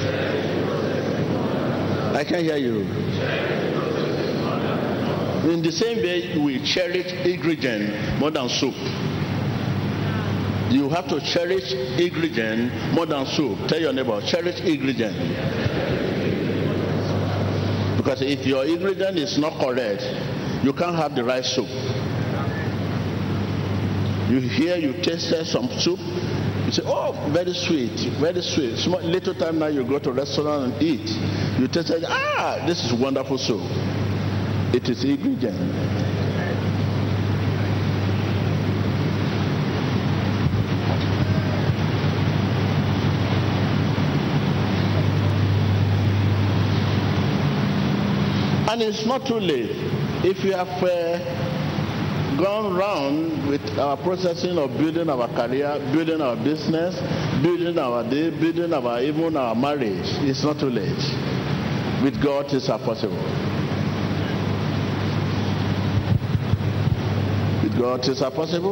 I can't hear you. In the same way, we cherish ingredient more than soup. You have to cherish ingredient more than soup. Tell your neighbor, cherish ingredient. Because if your ingredient is not correct, you can't have the right soup. You hear, you tasted some soup, you say, oh, very sweet, very sweet. Small, little time now you go to a restaurant and eat. You taste it, this is wonderful soup. It is ingredient. And it's not too late. If you have gone round with our processing of building our career, building our business, building our day, building even our marriage, it's not too late. With God, it's possible. With God, it's possible.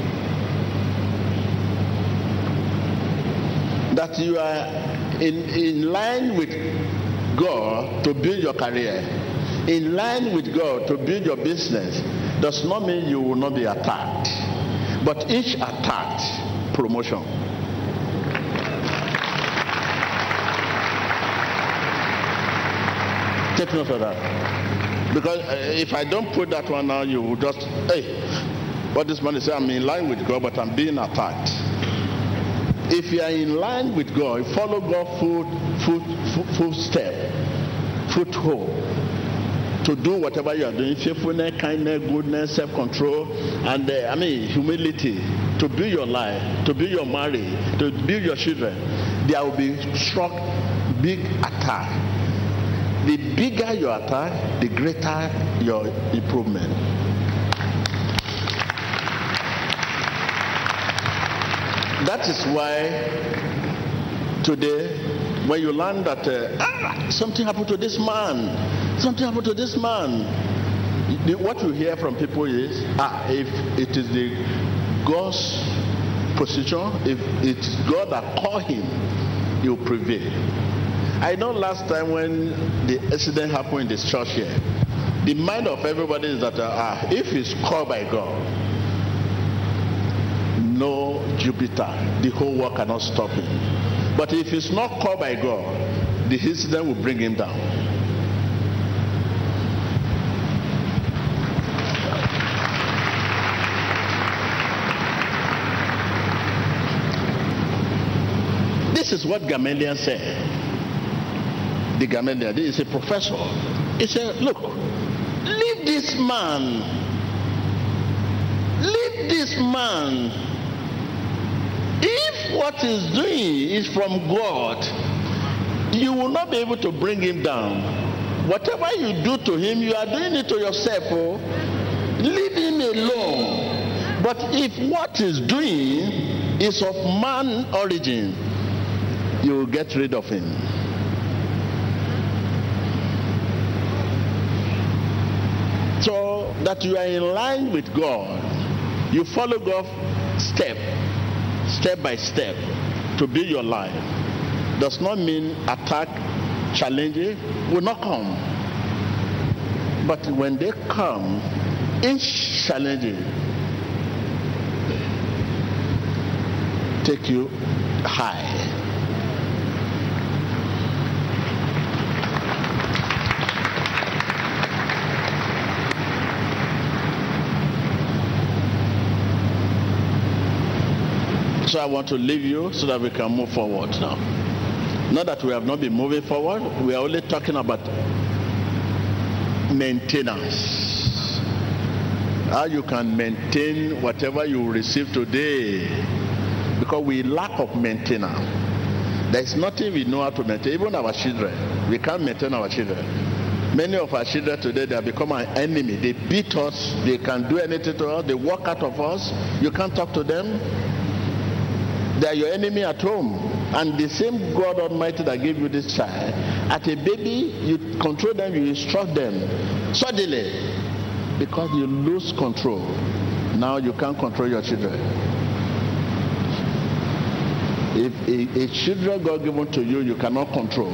That you are in line with God to build your career, in line with God to build your business, does not mean you will not be attacked. But each attack, promotion. Take note of that. Because if I don't put that one now, you will just, hey, what this man is saying, I'm in line with God, but I'm being attacked. If you are in line with God, follow God full step, foothold, to do whatever you are doing, faithfulness, kindness, goodness, self-control, and humility, to build your life, to build your marriage, to build your children. There will be struck big attack. The bigger your attack, the greater your improvement. That is why today, when you learn that something happened to this man, what you hear from people is, if it is the God's position, if it's God that called him, he will prevail. I know last time when the accident happened in this church here, the mind of everybody is that if he's called by God, no Jupiter, the whole world cannot stop him. But if he's not called by God, the incident will bring him down. This is what Gamaliel said. The Gamaliel, this is a professor. He said, look, leave this man. Leave this man. If what he's doing is from God, you will not be able to bring him down. Whatever you do to him, you are doing it to yourself. Oh. Leave him alone. But if what he's doing is of man origin, you will get rid of him. So that you are in line with God, you follow God step by step to build your life, does not mean attack, challenges will not come. But when they come, each challenge take you high. So I want to leave you so that we can move forward now. Not that we have not been moving forward, we are only talking about maintenance. How you can maintain whatever you receive today. Because we lack of maintenance. There is nothing we know how to maintain. Even our children, we can't maintain our children. Many of our children today, they have become an enemy. They beat us, they can do anything to us, they walk out of us. You can't talk to them. They are your enemy at home. And the same God Almighty that gave you this child, at a baby, you control them, you instruct them. Suddenly, because you lose control, now you can't control your children. If a children God given to you, you cannot control.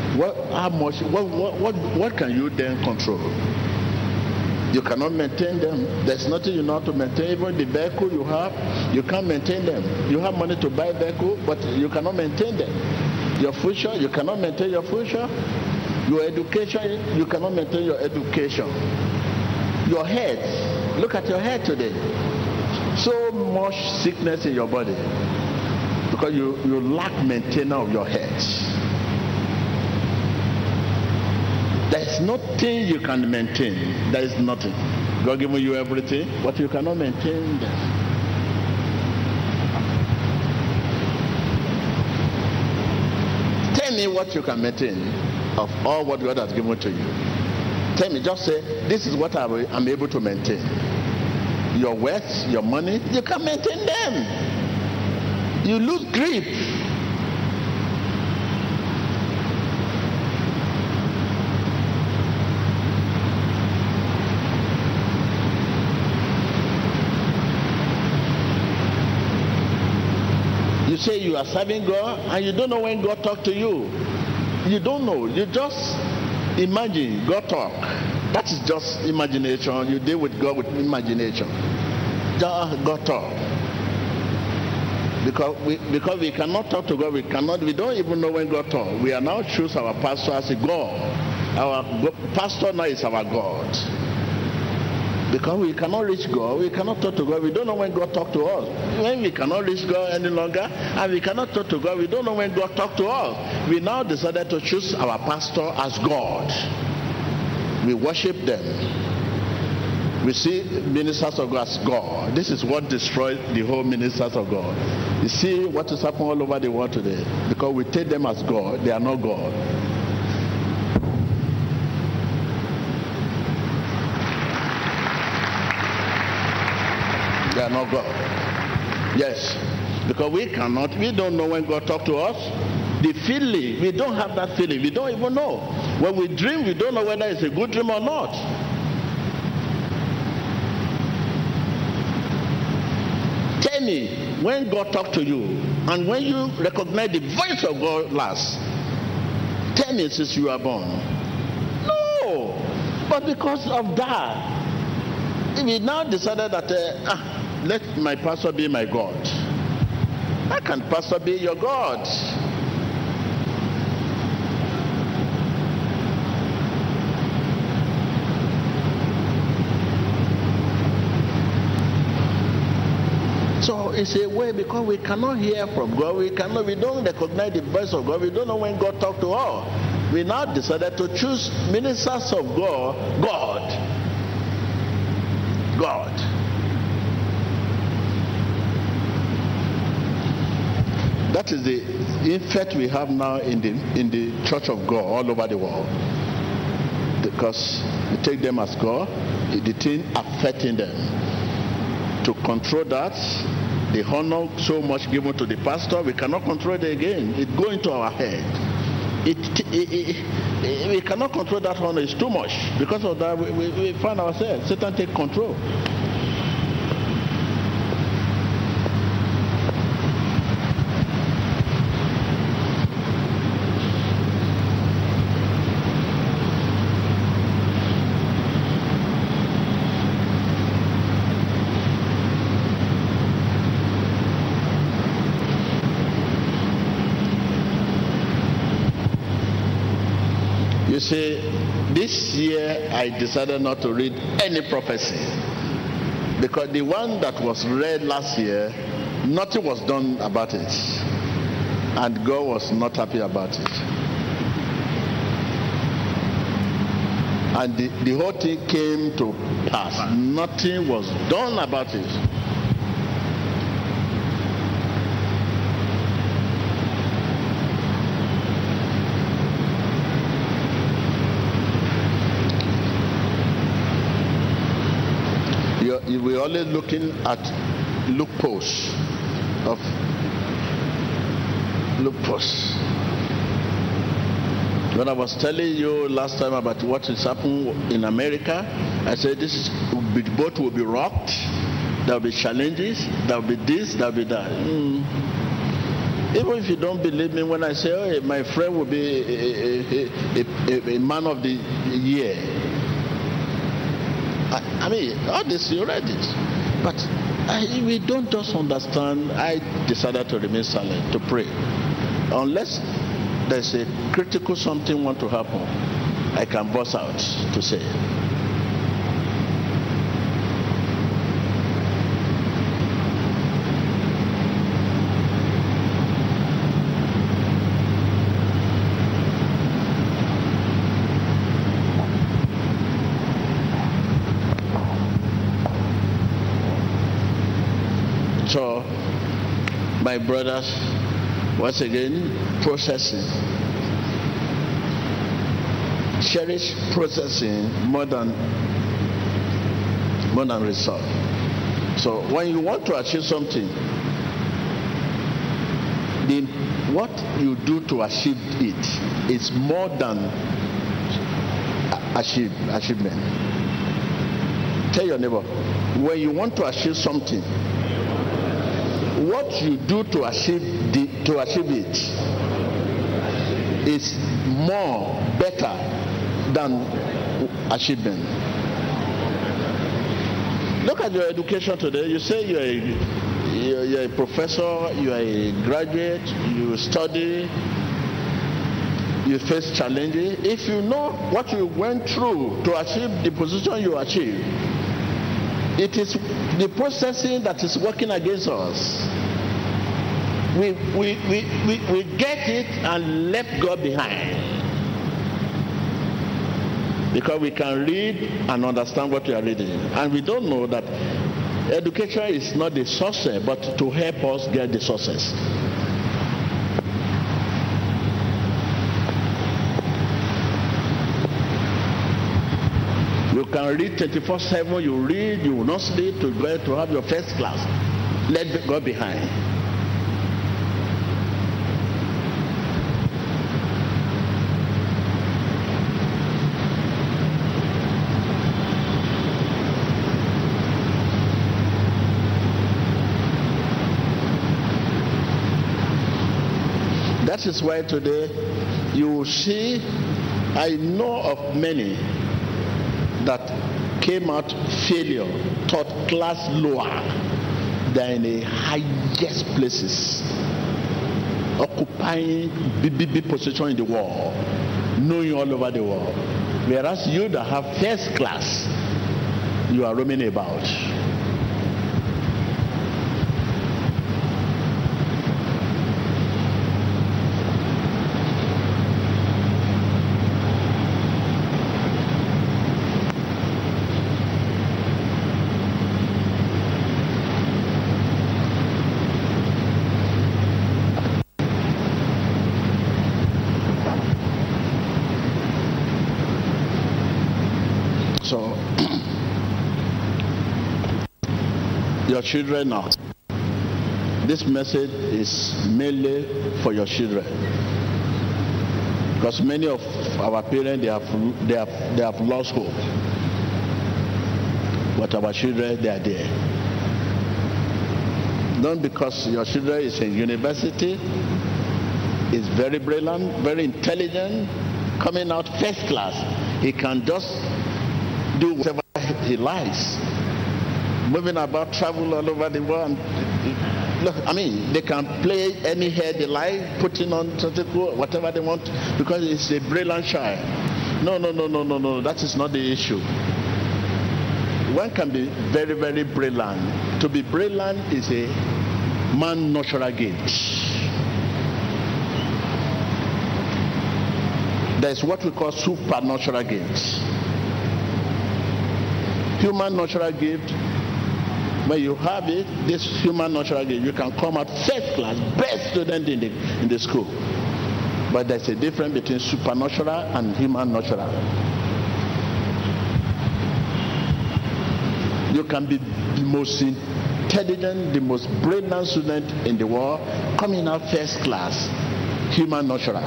What can you then control? You cannot maintain them. There's nothing you know how to maintain. Even the vehicle you have, you can't maintain them. You have money to buy a vehicle, but you cannot maintain them. Your future, you cannot maintain your future. Your education, you cannot maintain your education. Your head, look at your head today. So much sickness in your body because you lack maintenance of your head. There is nothing you can maintain. There is nothing. God giving you everything, but you cannot maintain them. Tell me what you can maintain of all what God has given to you. Tell me, just say, this is what I'm able to maintain. Your wealth, your money, you can maintain them. You lose grip. You say you are serving God and you don't know when God talks to you. You don't know. You just imagine God talk. That is just imagination. You deal with God with imagination. Just God talk. Because we cannot talk to God. We don't even know when God talk. We are now choose our pastor as a God. Our pastor now is our God. Because we cannot reach God, we cannot talk to God, we don't know when God talk to us. When we cannot reach God any longer, and we cannot talk to God, we don't know when God talk to us. We now decided to choose our pastor as God. We worship them. We see ministers of God as God. This is what destroyed the whole ministers of God. You see what is happening all over the world today. Because we take them as God, they are not God. They are not God. Yes. Because we don't know when God talks to us. The feeling, we don't have that feeling. We don't even know. When we dream, we don't know whether it's a good dream or not. Tell me, when God talks to you, and when you recognize the voice of God last, tell me since you are born. No. But because of that, we now decided that let my pastor be my God. How can pastor be your God? So it's a way because we cannot hear from God. We don't recognize the voice of God. We don't know when God talks to us. We now decided to choose ministers of God. That is the effect we have now in the church of God all over the world. Because we take them as God, the thing affecting them. To control that, the honor so much given to the pastor, we cannot control it again. It goes into our head. We cannot control that honor. It's too much. Because of that, we find ourselves. Satan take control. You see, this year I decided not to read any prophecy because the one that was read last year, nothing was done about it, and God was not happy about it, and the whole thing came to pass. Nothing was done about it. We're always looking at loopholes. When I was telling you last time about what is happening in America, I said the boat will be rocked, there will be challenges, there will be this, there will be that. Even if you don't believe me when I say, my friend will be a man of the year. I mean, all this you read it, but we don't just understand. I decided to remain silent, to pray, unless there's a critical something want to happen. I can burst out to say. So, my brothers, once again, processing. cherish processing more than result. So when you want to achieve something, what you do to achieve it is more than achievement. Tell your neighbor, when you want to achieve something, what you do to achieve it is better than achievement. Look at your education today. You say you're a professor, you are a graduate, you study, you face challenges. If you know what you went through to achieve the position you achieved, it is the processing that is working against us. We get it and left God behind. Because we can read and understand what we are reading. And we don't know that education is not the success, but to help us get the success. You can read 24/7, you read, you will not sleep to have your first class. Let God behind. That is why today you will see, I know of many that came out failure, taught class lower than the highest places, occupying big position in the world, knowing all over the world. Whereas you that have first class, you are roaming about. So, your children now. This message is mainly for your children, because many of our parents they have lost hope, but our children, they are there. Not because your children is in university, is very brilliant, very intelligent, coming out first class. He can just do whatever he likes, moving about, travel all over the world. They can play any hair they like, putting on whatever they want, because it's a brilliant child. No, that is not the issue. One can be very, very brilliant. To be brilliant is a man's natural gift. There's what we call supernatural gifts. Human natural gift, when you have it, this human natural gift, you can come out first class, best student in the school. But there's a difference between supernatural and human natural. You can be the most intelligent, the most brilliant student in the world, coming out first class, human natural.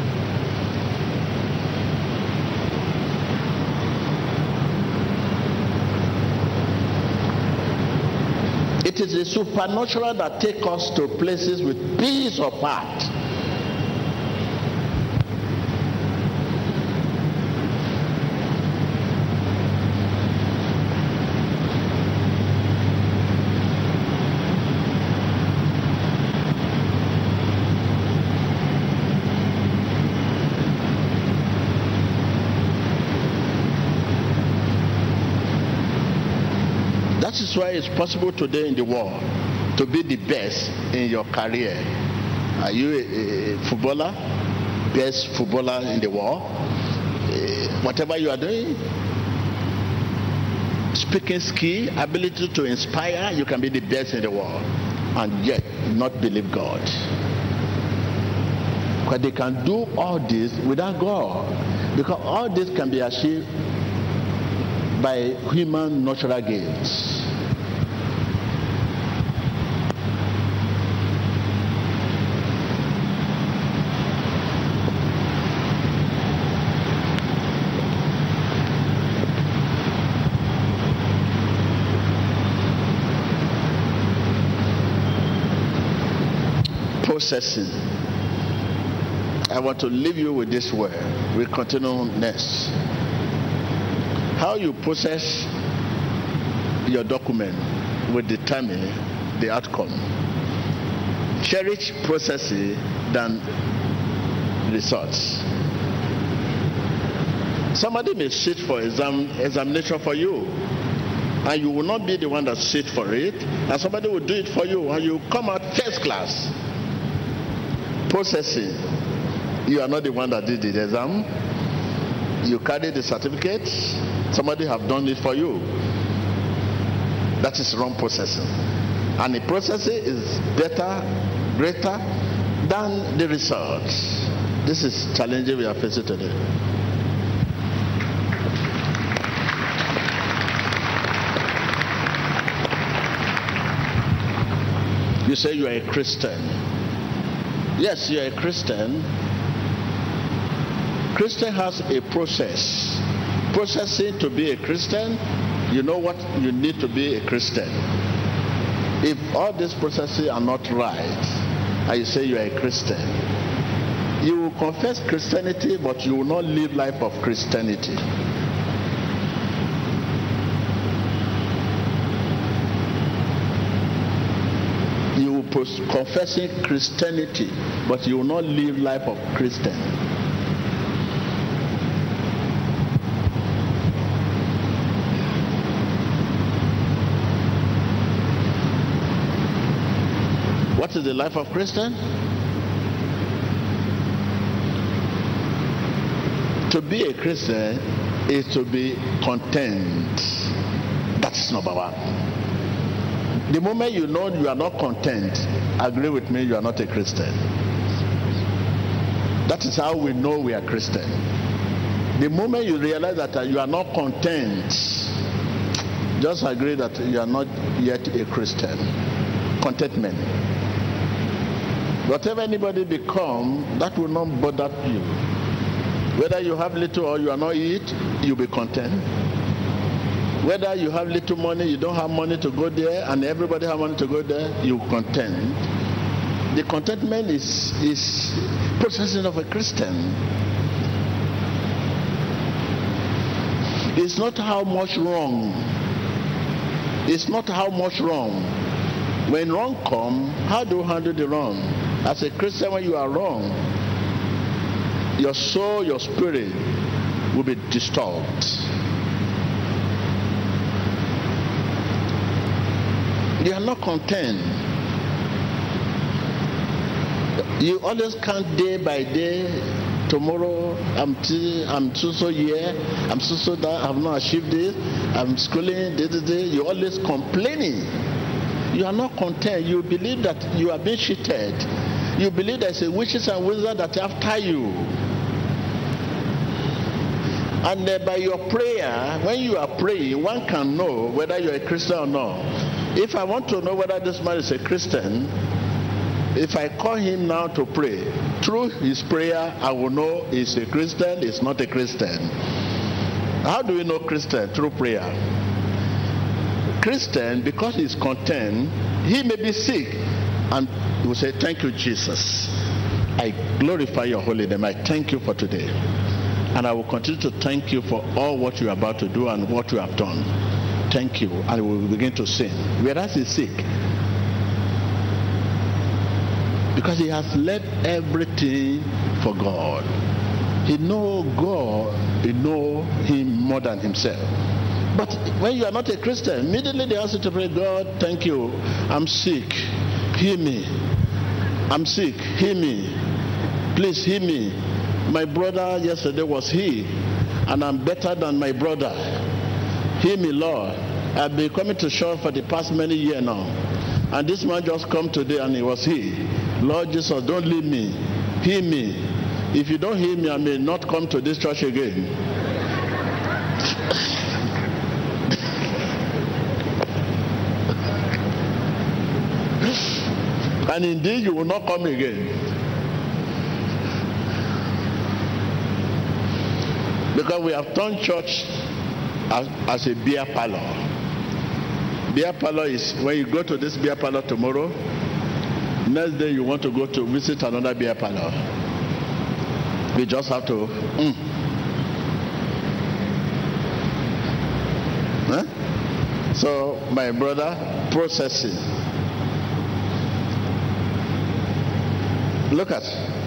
It is the supernatural that takes us to places with peace of heart. That is why it's possible today in the world to be the best in your career. Are you a footballer? Best footballer in the world? Whatever you are doing, speaking skill, ability to inspire, you can be the best in the world and yet not believe God. Because they can do all this without God. Because all this can be achieved by human natural gifts. Processing. I want to leave you with this word. We'll continue next. How you process your document will determine the outcome. Cherish processing than results. Somebody may sit for examination for you, and you will not be the one that sit for it, and somebody will do it for you, and you come out first class. Processing. You are not the one that did the exam. You carry the certificate. Somebody have done it for you. That is wrong processing. And the processing is better, greater than the results. This is challenging we are facing today. You say you are a Christian. Yes, you are a Christian. Christian has a process. Processing to be a Christian, you know what you need to be a Christian. If all these processes are not right, and you say you are a Christian, you will confess Christianity, but you will not live life of Christianity. You will confessing Christianity, but you will not live life of Christian. What is the life of Christian? To be a Christian is to be content. That's number one. The moment you know you are not content, agree with me, you are not a Christian. That is how we know we are Christian. The moment you realize that you are not content, just agree that you are not yet a Christian. Contentment. Whatever anybody become, that will not bother you. Whether you have little or you are not eat, you'll be content. Whether you have little money, you don't have money to go there, and everybody have money to go there, you content. The contentment is processing of a Christian. It's not how much wrong. It's not how much wrong. When wrong come, how do you handle the wrong? As a Christian, when you are wrong, your soul, your spirit will be disturbed. You are not content. You always count day by day. Tomorrow, I'm so here, I'm so that, I have not achieved this, I'm schooling, day. You're always complaining. You are not content. You believe that you are being cheated. You believe there's a witches and wizards that are after you. And by your prayer, when you are praying, one can know whether you're a Christian or not. If I want to know whether this man is a Christian, if I call him now to pray, through his prayer, I will know he's a Christian, he's not a Christian. How do we know Christian? Through prayer. Christian, because he's content, he may be sick, and he will say, thank you, Jesus. I glorify your holy name. I thank you for today. And I will continue to thank you for all what you are about to do and what you have done. Thank you. And we will begin to sing. Whereas he's sick, because he has left everything for God. He knows God, he knows him more than himself. But when you are not a Christian, immediately they ask you to pray, God, thank you. I'm sick. Hear me. I'm sick. Hear me. Please hear me. My brother yesterday was he, and I'm better than my brother. Hear me, Lord. I've been coming to church for the past many years now. And this man just come today and it was he. Lord Jesus, don't leave me. Hear me. If you don't heal me, I may not come to this church again. And indeed, you will not come again. Because we have turned church as a beer parlor. Beer parlor is when you go to this beer parlor tomorrow, next day you want to go to visit another beer parlor. We just have to. Huh? So, my brother, processing. Look at.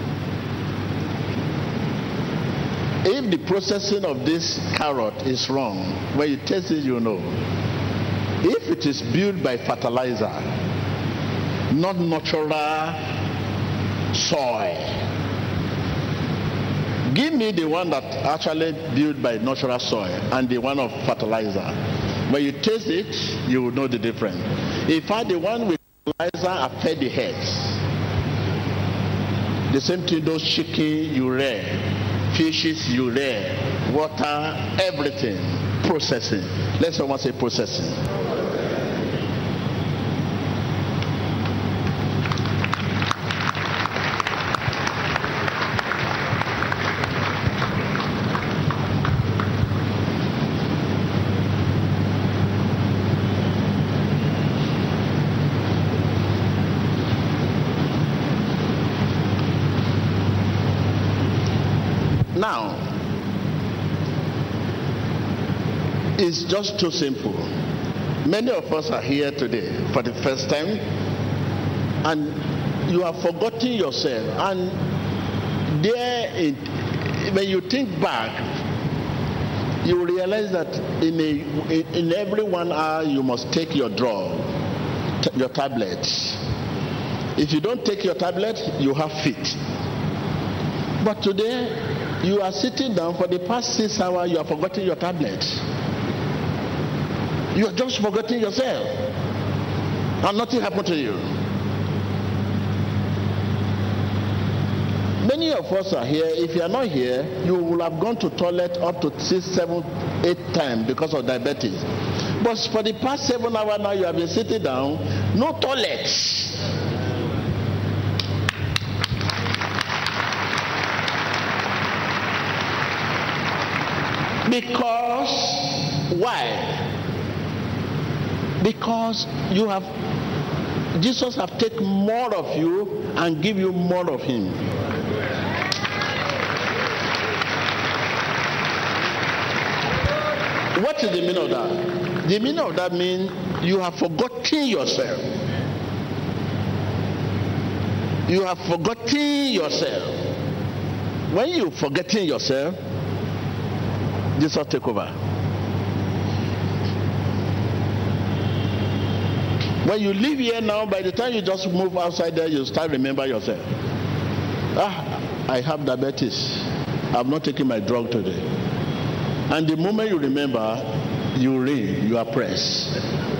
If the processing of this carrot is wrong, when you taste it, you know. If it is built by fertilizer, not natural soil, give me the one that actually built by natural soil and the one of fertilizer. When you taste it, you will know the difference. In fact, the one with fertilizer are fed the heads. The same thing, those chicken you rear, fishes you rear, water, everything, processing. Let someone say processing. Now, it's just too simple. Many of us are here today for the first time, and you have forgotten yourself. And when you think back, you realize that in every 1 hour you must take your drug, your tablet. If you don't take your tablet, you have fit. But today, you are sitting down for the past 6 hours, you have forgotten your tablet. You are just forgetting yourself. And nothing happened to you. Many of us are here. If you are not here, you will have gone to toilet up to 6, 7, 8 times because of diabetes. But for the past 7 hours now, you have been sitting down, no toilet. Because, why? Because Jesus have taken more of you and give you more of him. What is the meaning of that? The meaning of that means you have forgotten yourself. You have forgotten yourself. When you forgetting yourself, this will take over. When you live here now, by the time you just move outside there, you start remember yourself. I have diabetes. I'm not taking my drug today. And the moment you remember, you ring, you are pressed.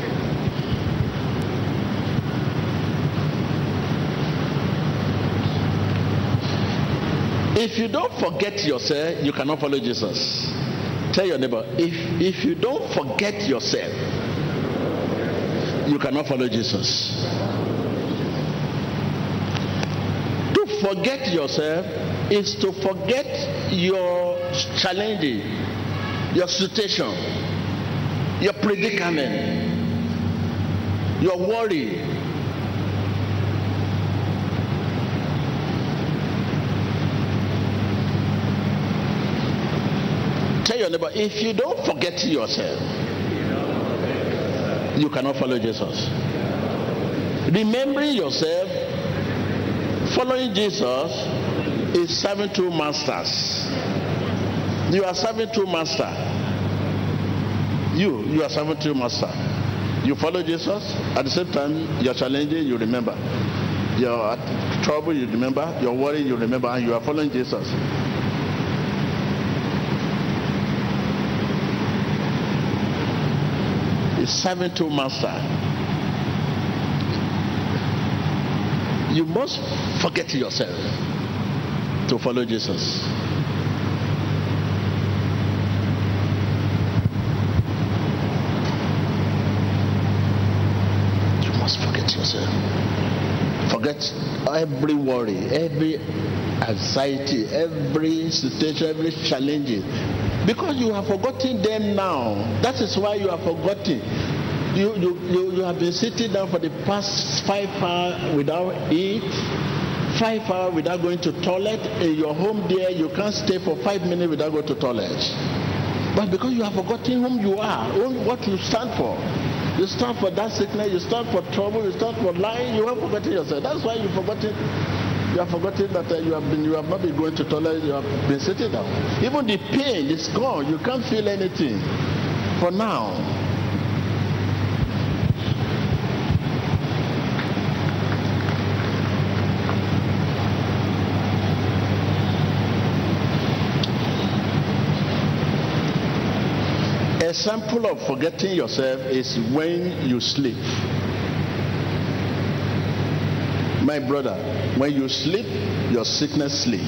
If you don't forget yourself, you cannot follow Jesus. Tell your neighbor, if you don't forget yourself, you cannot follow Jesus. To forget yourself is to forget your challenging, your situation, your predicament, your worry. Tell your neighbor, if you don't forget yourself, you cannot follow Jesus. Remembering yourself, following Jesus is serving two masters. You are serving two masters. You are serving two masters. You follow Jesus, at the same time you're challenging, you remember. Your trouble, you remember. Your worry, you remember, and you are following Jesus. Serving two masters. You must forget yourself. to follow Jesus? You must forget yourself. Forget every worry, every anxiety, every situation, every challenge. Because you have forgotten them now. That is why you have forgotten. You have been sitting down for the past 5 hours without eat, 5 hours without going to toilet. In your home there, you can't stay for 5 minutes without going to toilet. But because you have forgotten whom you are, what you stand for. You stand for that sickness, you stand for trouble, you stand for lying, you have forgotten yourself. That's why you have forgotten that you have not been going to toilet, you have been sitting down. Even the pain is gone, you can't feel anything for now. A example of forgetting yourself is when you sleep. My brother, when you sleep, your sickness sleep.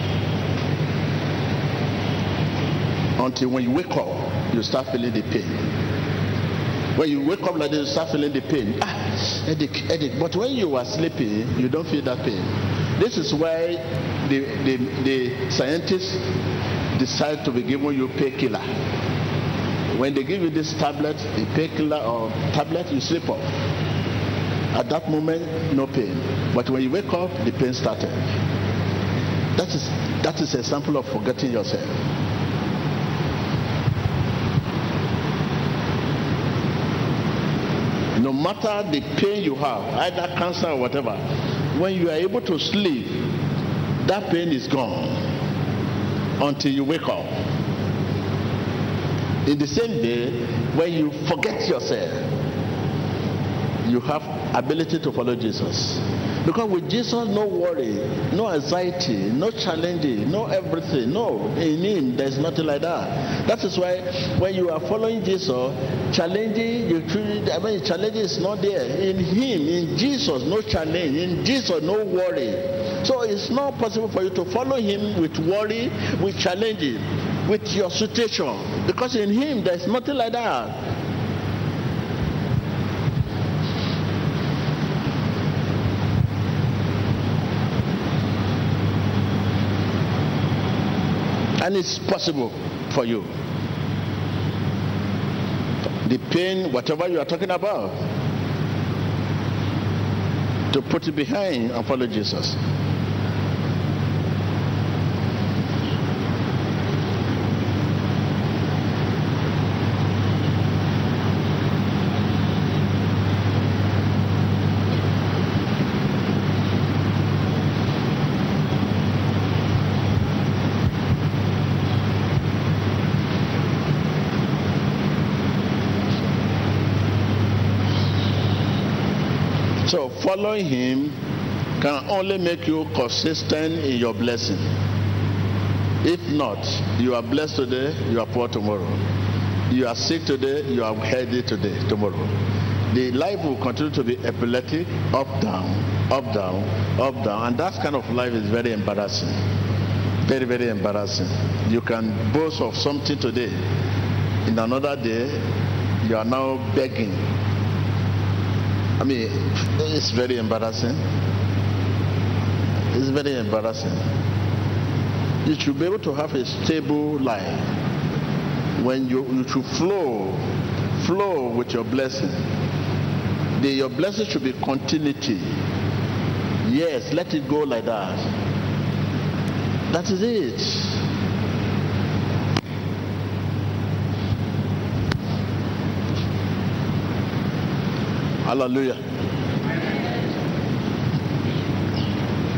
Until when you wake up, you start feeling the pain. When you wake up like this, you start feeling the pain. Headache. But when you are sleeping, you don't feel that pain. This is why the scientists decide to be giving you painkiller. When they give you this tablet, the painkiller or tablet, you sleep off. At that moment, no pain. But when you wake up, the pain started. That is an example of forgetting yourself. No matter the pain you have, either cancer or whatever, when you are able to sleep, that pain is gone until you wake up. In the same way, when you forget yourself, you have ability to follow Jesus. Because with Jesus, no worry, no anxiety, no challenging, no everything. No, in Him, there's nothing like that. That is why when you are following Jesus, challenging is not there. In Him, in Jesus, no challenge. In Jesus, no worry. So it's not possible for you to follow Him with worry, with challenging, with your situation. Because in Him, there's nothing like that. And it's possible for you. The pain, whatever you are talking about, to put it behind and follow Jesus. So following Him can only make you consistent in your blessing. If not, you are blessed today, you are poor tomorrow. You are sick today, you are healthy tomorrow. The life will continue to be epileptic, up, down, up, down, up, down. And that kind of life is very embarrassing. Very, very embarrassing. You can boast of something today. In another day, you are now begging. I mean, it's very embarrassing. It's very embarrassing. You should be able to have a stable life. When you should flow with your blessing. Your blessing should be continuity. Yes, let it go like that. That is it. Hallelujah.